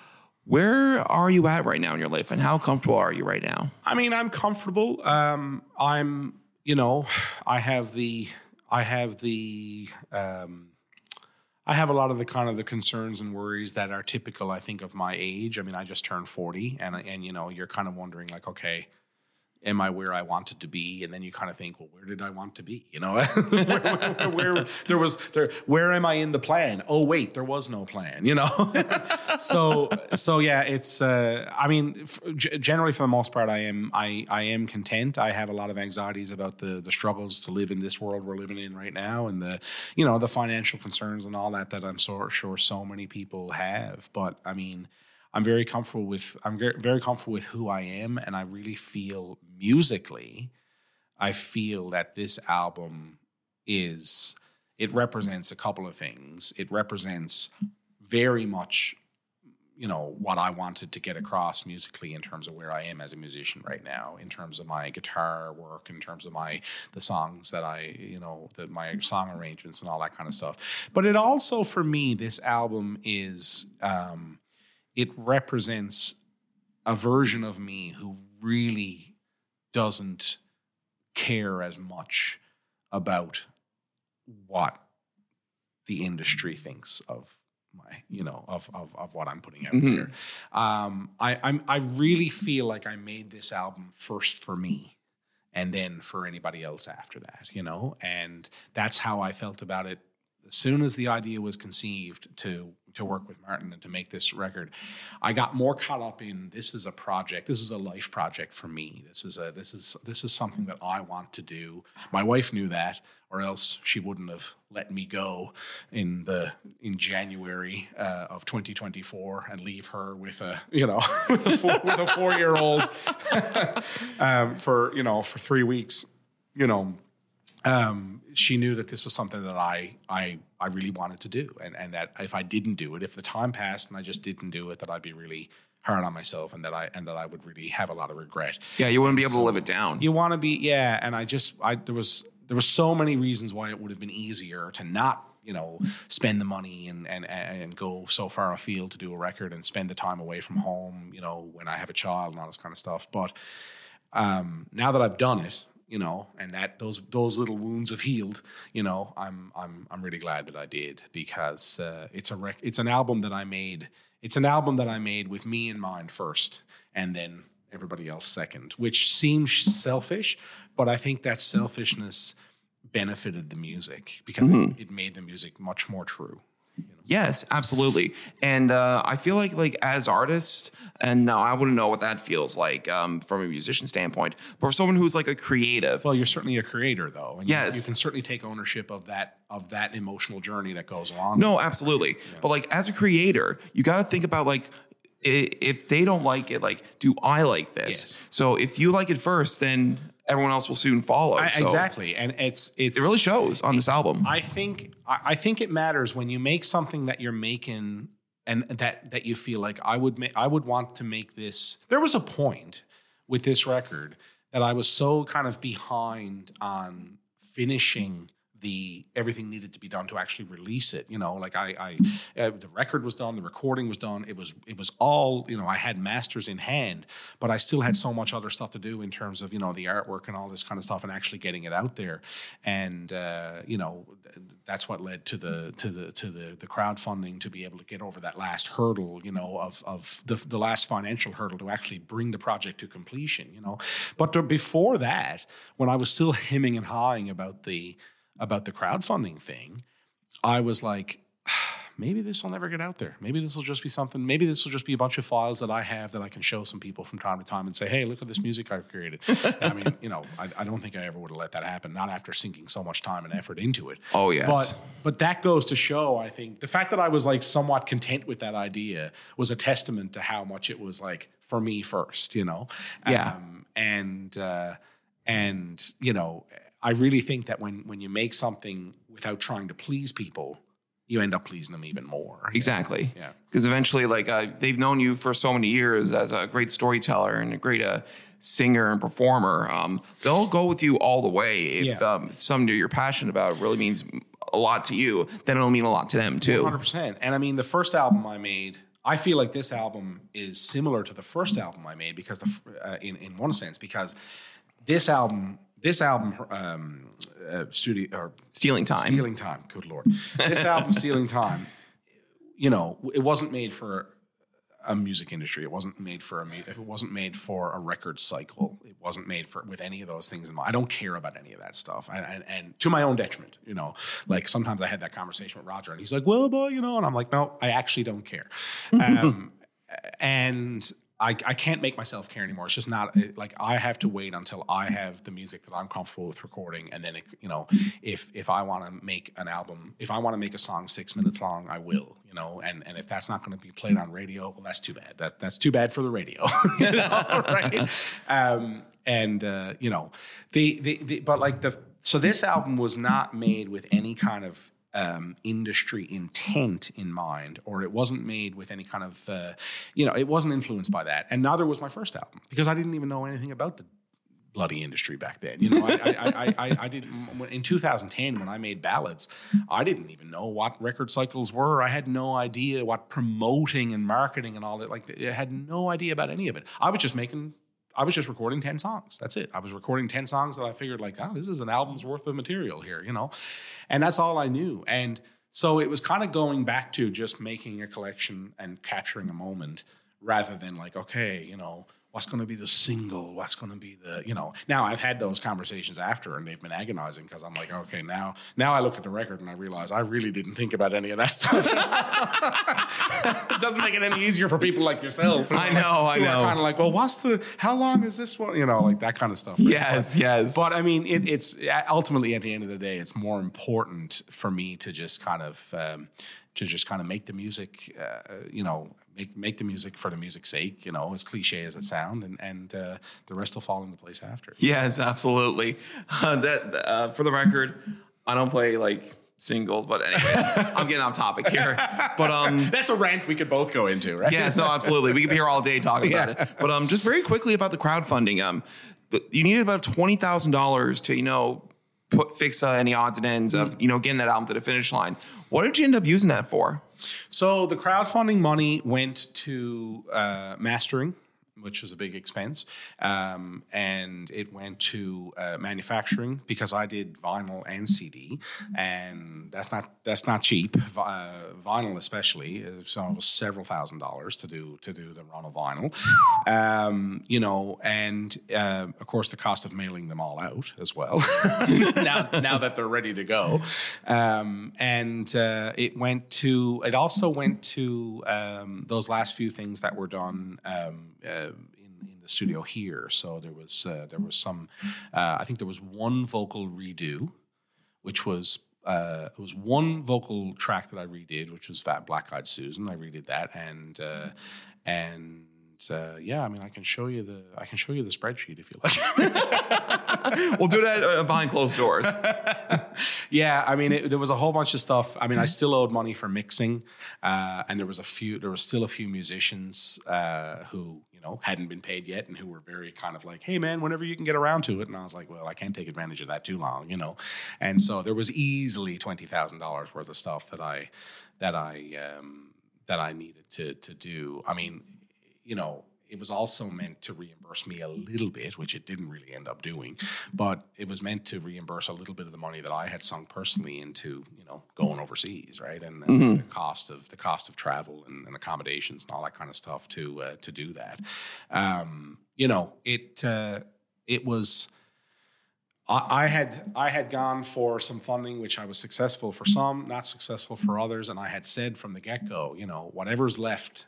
Where are you at right now in your life, and how comfortable are you right now? I mean, I'm comfortable. Um, I'm, you know, I have the, I have the, um, I have a lot of the kind of the concerns and worries that are typical, I think, of my age. I mean, I just turned forty, and and you know, you're kind of wondering like, okay, am I where I wanted to be? And then you kind of think, well, where did I want to be? You know, where, where, where there was there, where am I in the plan? Oh, wait, there was no plan. You know, so so yeah, it's. Uh, I mean, f- g- generally for the most part, I am I I am content. I have a lot of anxieties about the the struggles to live in this world we're living in right now, and the you know the financial concerns and all that that I'm so sure so many people have. But I mean, I'm very comfortable with I'm very comfortable with who I am, and I really feel musically, I feel that this album is it represents a couple of things. It represents very much you know, what I wanted to get across musically in terms of where I am as a musician right now, in terms of my guitar work, in terms of my the songs that I, you know, the, my song arrangements and all that kind of stuff. But it also, for me, this album is, um, it represents a version of me who really doesn't care as much about what the industry thinks of my, you know, of of, of what I'm putting out Mm-hmm. there. Um, I I'm, I really feel like I made this album first for me, and then for anybody else after that, you know. And that's how I felt about it as soon as the idea was conceived to to work with Martin and to make this record. I got more caught up in this is a project, this is a life project for me. This is a this is this is something that I want to do. My wife knew that, or else she wouldn't have let me go in the in January uh, of twenty twenty-four and leave her with a you know with a four, with a four year old um, for you know for three weeks. You know, um, she knew that this was something that I I I really wanted to do, and and that if I didn't do it, if the time passed and I just didn't do it, that I'd be really hard on myself, and that I and that I would really have a lot of regret. Yeah, you wouldn't be able So to live it down. You want to be, yeah. And I just, I there was there were so many reasons why it would have been easier to not, you know, spend the money and and and go so far afield to do a record and spend the time away from home, you know, when I have a child and all this kind of stuff. But um, now that I've done it, you know, and that those those little wounds have healed, you know, I'm I'm I'm really glad that I did, because uh, it's a rec- it's an album that I made. It's an album that I made with me in mind first, and then everybody else second, which seems selfish, but I think that selfishness benefited the music because Mm-hmm. it, it made the music much more true. Yes, absolutely. And uh, I feel like like as artists, and now I wouldn't know what that feels like um, from a musician standpoint, but for someone who's like a creative, Well, you're certainly a creator, though. And you- Yes. you, can certainly take ownership of that of that emotional journey that goes along. no, absolutely. But like as a creator, you got to think about like i- if they don't like it, like, do I like this? Yes. So if you like it first, then everyone else will soon follow. I- So exactly, and it's it's It really shows on this album. I think I I think it matters when you make something that you're making, and that that you feel like I would make. I would want to make this. There was a point with this record that I was so kind of behind on finishing the everything needed to be done to actually release it. You know, like I, I uh, the record was done, the recording was done. It was it was all, you know, I had masters in hand, but I still had so much other stuff to do in terms of, you know, the artwork and all this kind of stuff, and actually getting it out there. And uh, you know, that's what led to the to the to the the crowdfunding, to be able to get over that last hurdle, you know, of of the the last financial hurdle to actually bring the project to completion. You know, but to, before that, when I was still hemming and hawing about the about the crowdfunding thing, I was like, maybe this will never get out there. Maybe this will just be something, maybe this will just be a bunch of files that I have that I can show some people from time to time and say, hey, look at this music I've created. I mean, you know, I, I don't think I ever would have let that happen, not after sinking so much time and effort into it. Oh, yes. But but that goes to show, I think, the fact that I was like somewhat content with that idea was a testament to how much it was like for me first, you know? Yeah. Um, and, uh, and, you know, I really think that when when you make something without trying to please people, you end up pleasing them even more. Exactly. Yeah. Because eventually, like, uh, they've known you for so many years as a great storyteller and a great uh, singer and performer. Um, they'll go with you all the way. If Yeah. um, something you're passionate about really means a lot to you, then it'll mean a lot to them, too. one hundred percent. And I mean, the first album I made, I feel like this album is similar to the first album I made, because the f- uh, in in one sense, because this album. This album, um, uh, studio or Stealing Time. Stealing Time. Good Lord, this album, Stealing Time. You know, it wasn't made for a music industry. It wasn't made for a. If it wasn't made for a record cycle, it wasn't made for with any of those things in mind. I don't care about any of that stuff, I, and, and to my own detriment. You know, like sometimes I had that conversation with Roger, and he's like, "Well, boy, you know," and I'm like, "No, I actually don't care." Um, and I, I can't make myself care anymore. It's just not like I have to wait until I have the music that I'm comfortable with recording, and then it, you know, if if I want to make an album, if I want to make a song six minutes long, I will, you know, and and if that's not going to be played on radio, well, that's too bad. That that's too bad for the radio, you know, right? Um, and uh, you know, the, the the but like the so this album was not made with any kind of um, industry intent in mind, or it wasn't made with any kind of, uh, you know, it wasn't influenced by that. And neither was my first album, because I didn't even know anything about the bloody industry back then. You know, I, I, I, I, I didn't, in two thousand ten, when I made Ballads, I didn't even know what record cycles were. I had no idea what promoting and marketing and all that, like, I had no idea about any of it. I was just making, I was just recording ten songs. That's it. I was recording ten songs that I figured, like, oh, this is an album's worth of material here, you know? And that's all I knew. And so it was kind of going back to just making a collection and capturing a moment, rather than like, okay, you know, what's going to be the single? What's going to be the, you know? Now, I've had those conversations after, and they've been agonizing, because I'm like, okay, now now I look at the record and I realize I really didn't think about any of that stuff. It doesn't make it any easier for people like yourself. I know, I know. Kind of like, well, what's the, how long is this one? You know, like that kind of stuff. Yes, but, yes. But I mean, it, it's ultimately, at the end of the day, it's more important for me to just kind of, um, to just kind of make the music, uh, you know, make make the music for the music's sake, you know, as cliche as it sounds, and and uh, the rest will fall into place after. Yes, absolutely. Uh, that uh, for the record, I don't play like singles, but anyways, I'm getting off topic here. But um, that's a rant we could both go into, right? Yeah, so absolutely, we could be here all day talking about Yeah. it. But um, just very quickly about the crowdfunding. Um, the, you needed about twenty thousand dollars to, you know, put fix uh, any odds and ends of, you know, getting that album to the finish line. What did you end up using that for? So the crowdfunding money went to uh, mastering, which was a big expense, um, and it went to uh, manufacturing, because I did vinyl and C D, and that's not that's not cheap. Uh, vinyl, especially, so it was several thousand dollars to do to do the run of vinyl, um, you know, and uh, of course the cost of mailing them all out as well. now, now that they're ready to go, um, and uh, it went to it also went to um, those last few things that were done. Um, uh, in, in the studio here. So there was uh, there was some, uh, I think there was one vocal redo, which was, uh, it was one vocal track that I redid, which was Fat Black Eyed Susan. I redid that. And, uh, and, uh, yeah, I mean, I can show you the, I can show you the spreadsheet if you like. We'll do that uh, behind closed doors. Yeah, I mean, it, there was a whole bunch of stuff. I mean, I still owed money for mixing, uh, and there was a few. There was still a few musicians uh, who, you know, hadn't been paid yet, and who were very kind of like, "Hey, man, whenever you can get around to it." And I was like, "Well, I can't take advantage of that too long, you know." And so there was easily twenty thousand dollars worth of stuff that I that I um, that I needed to to do. I mean, you know. It was also meant to reimburse me a little bit, which it didn't really end up doing, but it was meant to reimburse a little bit of the money that I had sunk personally into, you know, going overseas, right, and, and mm-hmm. the cost of the cost of travel and, and accommodations and all that kind of stuff to uh, to do that. Um, you know, it uh, it was. I, I had I had gone for some funding, which I was successful for some, not successful for others, and I had said from the get go, you know, whatever's left.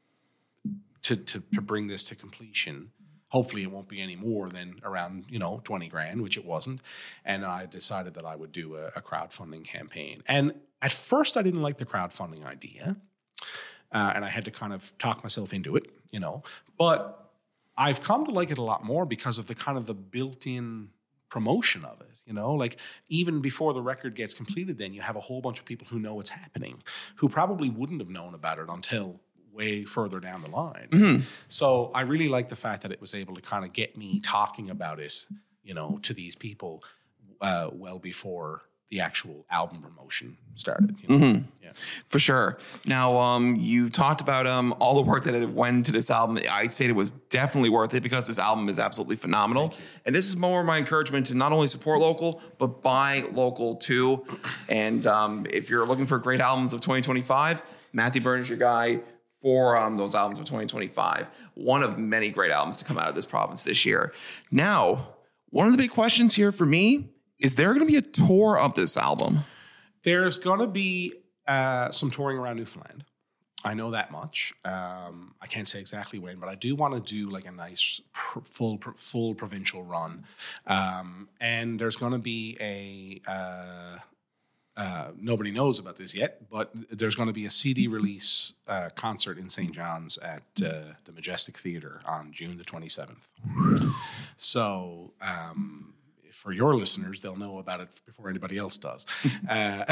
To, to to bring this to completion, hopefully it won't be any more than around, you know, twenty grand, which it wasn't. And I decided that I would do a, a crowdfunding campaign. And at first I didn't like the crowdfunding idea. Uh, and I had to kind of talk myself into it, you know. But I've come to like it a lot more because of the kind of the built-in promotion of it. You know, like even before the record gets completed, then you have a whole bunch of people who know what's happening, who probably wouldn't have known about it until way further down the line. Mm-hmm. So I really like the fact that it was able to kind of get me talking about it, you know, to these people uh, well before the actual album promotion started. You know? Mm-hmm. Yeah, for sure. Now, um, you talked about um, all the work that it went into this album. I stated it was definitely worth it because this album is absolutely phenomenal. And this is more my encouragement to not only support local, but buy local too. And um, if you're looking for great albums of twenty twenty-five, Matthew Byrne is your guy for um, those albums of twenty twenty-five. One of many great albums to come out of this province this year. Now, one of the big questions here for me, is there going to be a tour of this album? There's going to be uh, some touring around Newfoundland. I know that much. Um, I can't say exactly when, but I do want to do like a nice pr- full pr- full provincial run. Um, and there's going to be a... Uh, Uh, nobody knows about this yet, but there's going to be a C D release uh, concert in Saint John's at uh, the Majestic Theatre on June the twenty-seventh. So um, for your listeners, they'll know about it before anybody else does. uh,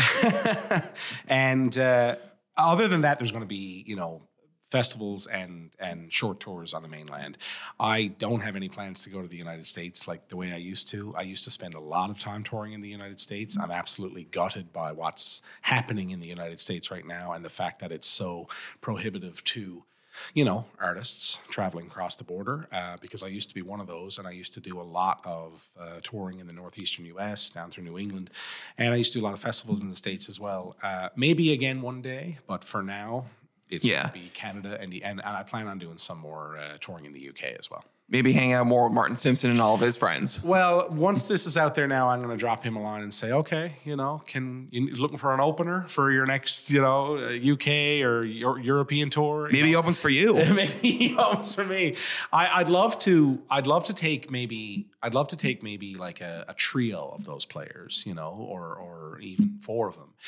and uh, other than that, there's going to be, you know, festivals and and short tours on the mainland. I don't have any plans to go to the United States like the way I used to. I used to spend a lot of time touring in the United States. I'm absolutely gutted by what's happening in the United States right now and the fact that it's so prohibitive to, you know, artists traveling across the border, uh, because I used to be one of those, and I used to do a lot of uh, touring in the northeastern U S, down through New England, and I used to do a lot of festivals in the States as well. Uh, maybe again one day, but for now, it's yeah. going to be Canada, and, the, and and I plan on doing some more uh, touring in the U K as well. Maybe hang out more with Martin Simpson and all of his friends. Well, once this is out there now, I'm going to drop him a line and say, okay, you know, can you looking for an opener for your next, you know, uh, U K or your European tour? Maybe he opens for you. Maybe he opens for me. I, I'd love to. I'd love to take maybe. I'd love to take maybe like a, a trio of those players, you know, or or even four of them,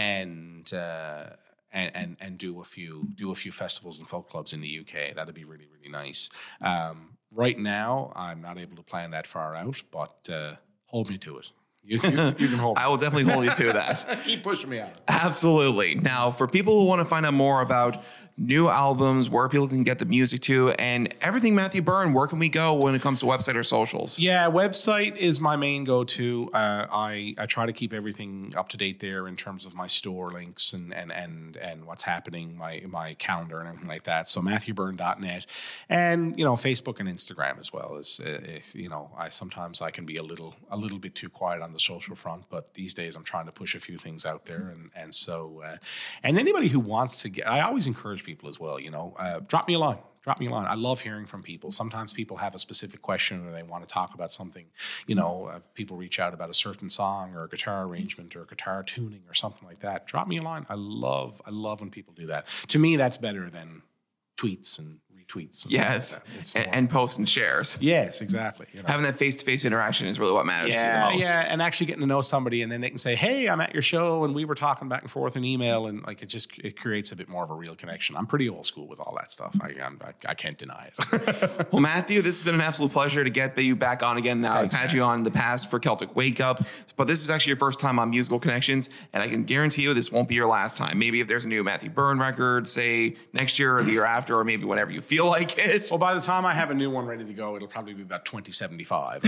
and. Uh, And, and and do a few do a few festivals and folk clubs in the U K. That'd be really, really nice. Um, right now, I'm not able to plan that far out, but uh, hold me to it. You, you, you can hold me. I will definitely hold you to that. Keep pushing me out. Absolutely. Now, for people who want to find out more about new albums, where people can get the music to, and everything Matthew Byrne, where can we go when it comes to website or socials? Yeah, website is my main go-to. Uh, I, I try to keep everything up to date there in terms of my store links and and and, and what's happening, my my calendar and everything like that. So matthew byrne dot net, and you know, Facebook and Instagram as well. Is uh, you know, I sometimes I can be a little a little bit too quiet on the social front, but these days I'm trying to push a few things out there, and and so uh, and anybody who wants to get, I always encourage people as well, you know, uh, drop me a line. Drop me a line. I love hearing from people. Sometimes people have a specific question or they want to talk about something. You know, uh, people reach out about a certain song or a guitar arrangement or a guitar tuning or something like that. Drop me a line. I love, I love when people do that. To me, that's better than tweets and retweets. And yes, like and, and posts and shares. Yes, exactly. You know. Having that face-to-face interaction is really what matters yeah, to you the most. Yeah, and actually getting to know somebody, and then they can say, hey, I'm at your show, and we were talking back and forth in email, and like it just it creates a bit more of a real connection. I'm pretty old school with all that stuff. I I'm, I, I can't deny it. Well, Matthew, this has been an absolute pleasure to get you back on again. Now, Thanks, I've had man. you on in the past for Celtic Wake Up, but this is actually your first time on Musical Connections, and I can guarantee you this won't be your last time. Maybe if there's a new Matthew Byrne record, say next year or the year after, or maybe whenever you feel like it. Well, by the time I have a new one ready to go, it'll probably be about twenty seventy-five.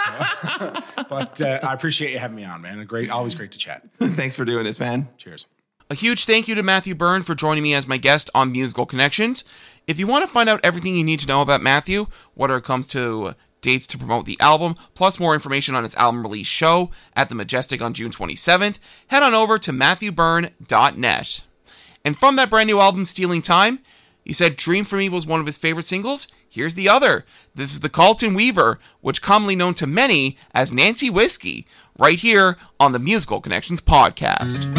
But uh, I appreciate you having me on, man. Great, always great to chat. Thanks for doing this, man. Cheers. A huge thank you to Matthew Byrne for joining me as my guest on Musical Connections. If you want to find out everything you need to know about Matthew, whether it comes to dates to promote the album, plus more information on its album release show at the Majestic on June twenty-seventh, head on over to matthew byrne dot net. And from that brand new album, Stealing Time, he said Dream For Me was one of his favorite singles. Here's the other. This is the Carlton Weaver, which commonly known to many as Nancy Whiskey, right here on the Musical Connections podcast.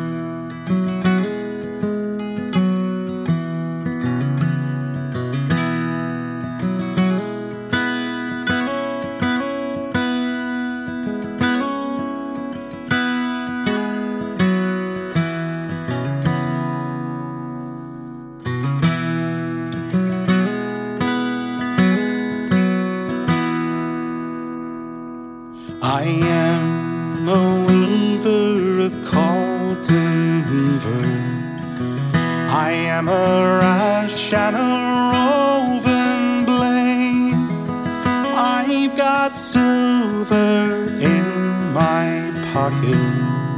I am a weaver, a Carlton weaver. I am a rash and a roving blade. I've got silver in my pocket.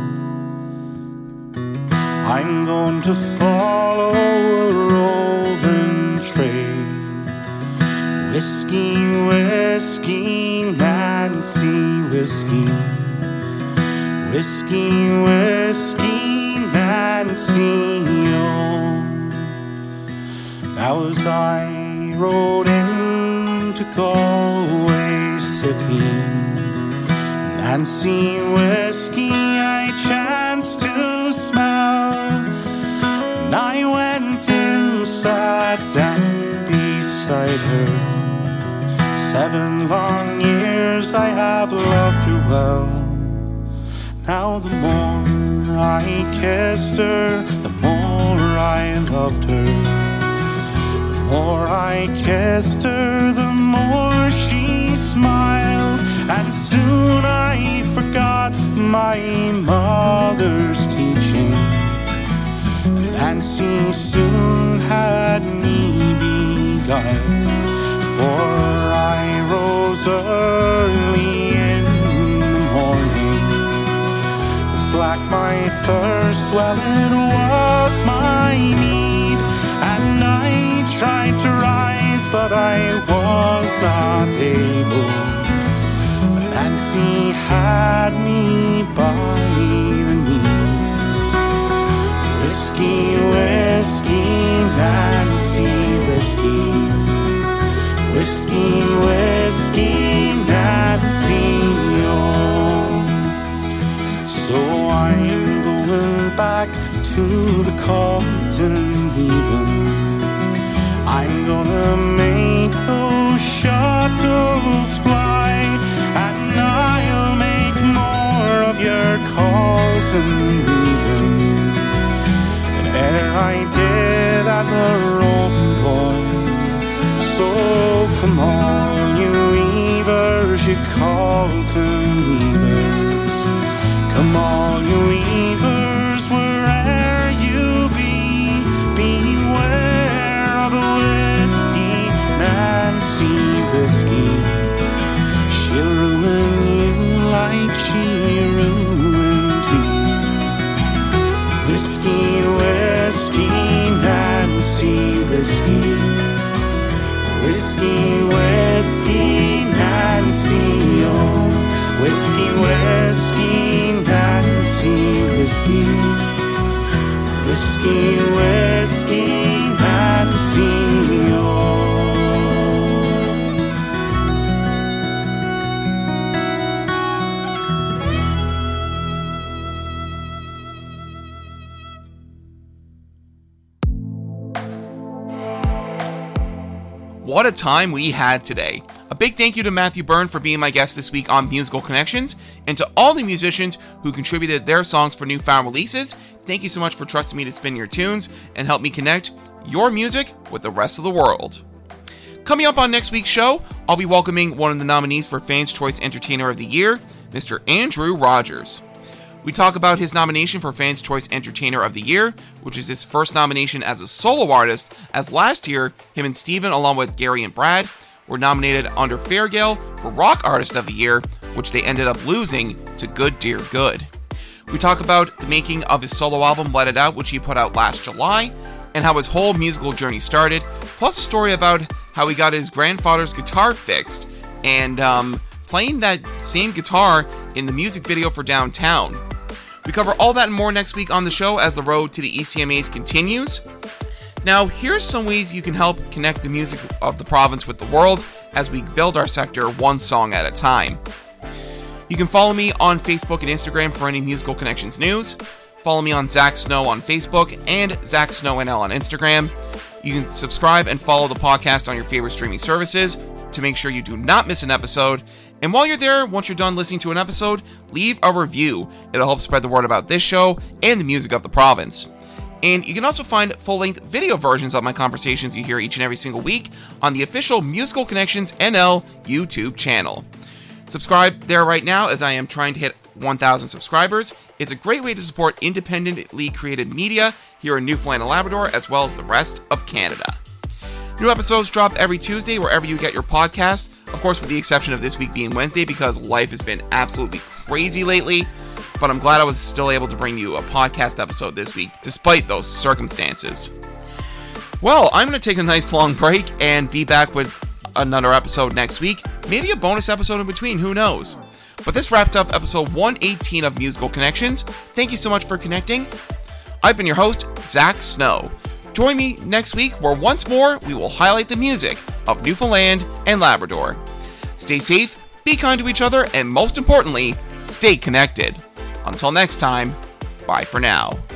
I'm going to follow a roving trade. Whiskey, whiskey, Nancy Whiskey. Whiskey, whiskey, Nancy, oh. Now as I rode into Galway City, Nancy Whiskey I chanced to smell, and I went in, sat down beside her. Seven long years I have loved her well. Now the more I kissed her, the more I loved her. The more I kissed her, the more she smiled, and soon I forgot my mother's teaching. Nancy soon had me beguiled, for I rose early in the morning to slack my thirst. Well, it was my need, and I tried to rise, but I was not able. Nancy had me by the knees. Whiskey, whiskey, Nancy, whiskey. Whiskey, whiskey, Nancy, oh. So I'm going back to the cotton weaving. I'm gonna make those shuttles fly, and I'll make more of your cotton weaving than e'er I did as a roving boy. So come on, you weavers, you cotton weavers. Come on, you weavers, where'er you be, beware of a whiskey, Nancy whiskey. She'll ruin you like she ruined me. Whiskey, whiskey, Nancy whiskey. Whiskey, whiskey, Nancy, oh. Whiskey, whiskey, Nancy, whiskey. Whiskey, whiskey, Nancy, oh. What a time we had today. A big thank you to Matthew Byrne for being my guest this week on Musical Connections, and to all the musicians who contributed their songs for newfound releases. Thank you so much for trusting me to spin your tunes and help me connect your music with the rest of the world. Coming up on next week's show, I'll be welcoming one of the nominees for Fans' Choice Entertainer of the Year, Mister Andrew Rogers. We talk about his nomination for Fans' Choice Entertainer of the Year, which is his first nomination as a solo artist, as last year, him and Steven, along with Gary and Brad, were nominated under Fair Gale for Rock Artist of the Year, which they ended up losing to Good Dear Good. We talk about the making of his solo album, Let It Out, which he put out last July, and how his whole musical journey started, plus a story about how he got his grandfather's guitar fixed, and um, playing that same guitar in the music video for Downtown. We cover all that and more next week on the show as the road to the E C M As continues. Now, here's some ways you can help connect the music of the province with the world as we build our sector one song at a time. You can follow me on Facebook and Instagram for any Musical Connections news. Follow me on Zach Snow on Facebook and Zach Snow N L on Instagram. You can subscribe and follow the podcast on your favorite streaming services to make sure you do not miss an episode. And while you're there, once you're done listening to an episode, leave a review. It'll help spread the word about this show and the music of the province. And you can also find full-length video versions of my conversations you hear each and every single week on the official Musical Connections N L YouTube channel. Subscribe there right now, as I am trying to hit one thousand subscribers. It's a great way to support independently created media here in Newfoundland and Labrador, as well as the rest of Canada. New episodes drop every Tuesday wherever you get your podcasts, of course with the exception of this week being Wednesday because life has been absolutely crazy lately, but I'm glad I was still able to bring you a podcast episode this week, despite those circumstances. Well, I'm going to take a nice long break and be back with another episode next week, maybe a bonus episode in between, who knows. But this wraps up episode one eighteen of Musical Connections. Thank you so much for connecting. I've been your host, Zach Snow. Join me next week where once more we will highlight the music of Newfoundland and Labrador. Stay safe, be kind to each other, and most importantly, stay connected. Until next time, bye for now.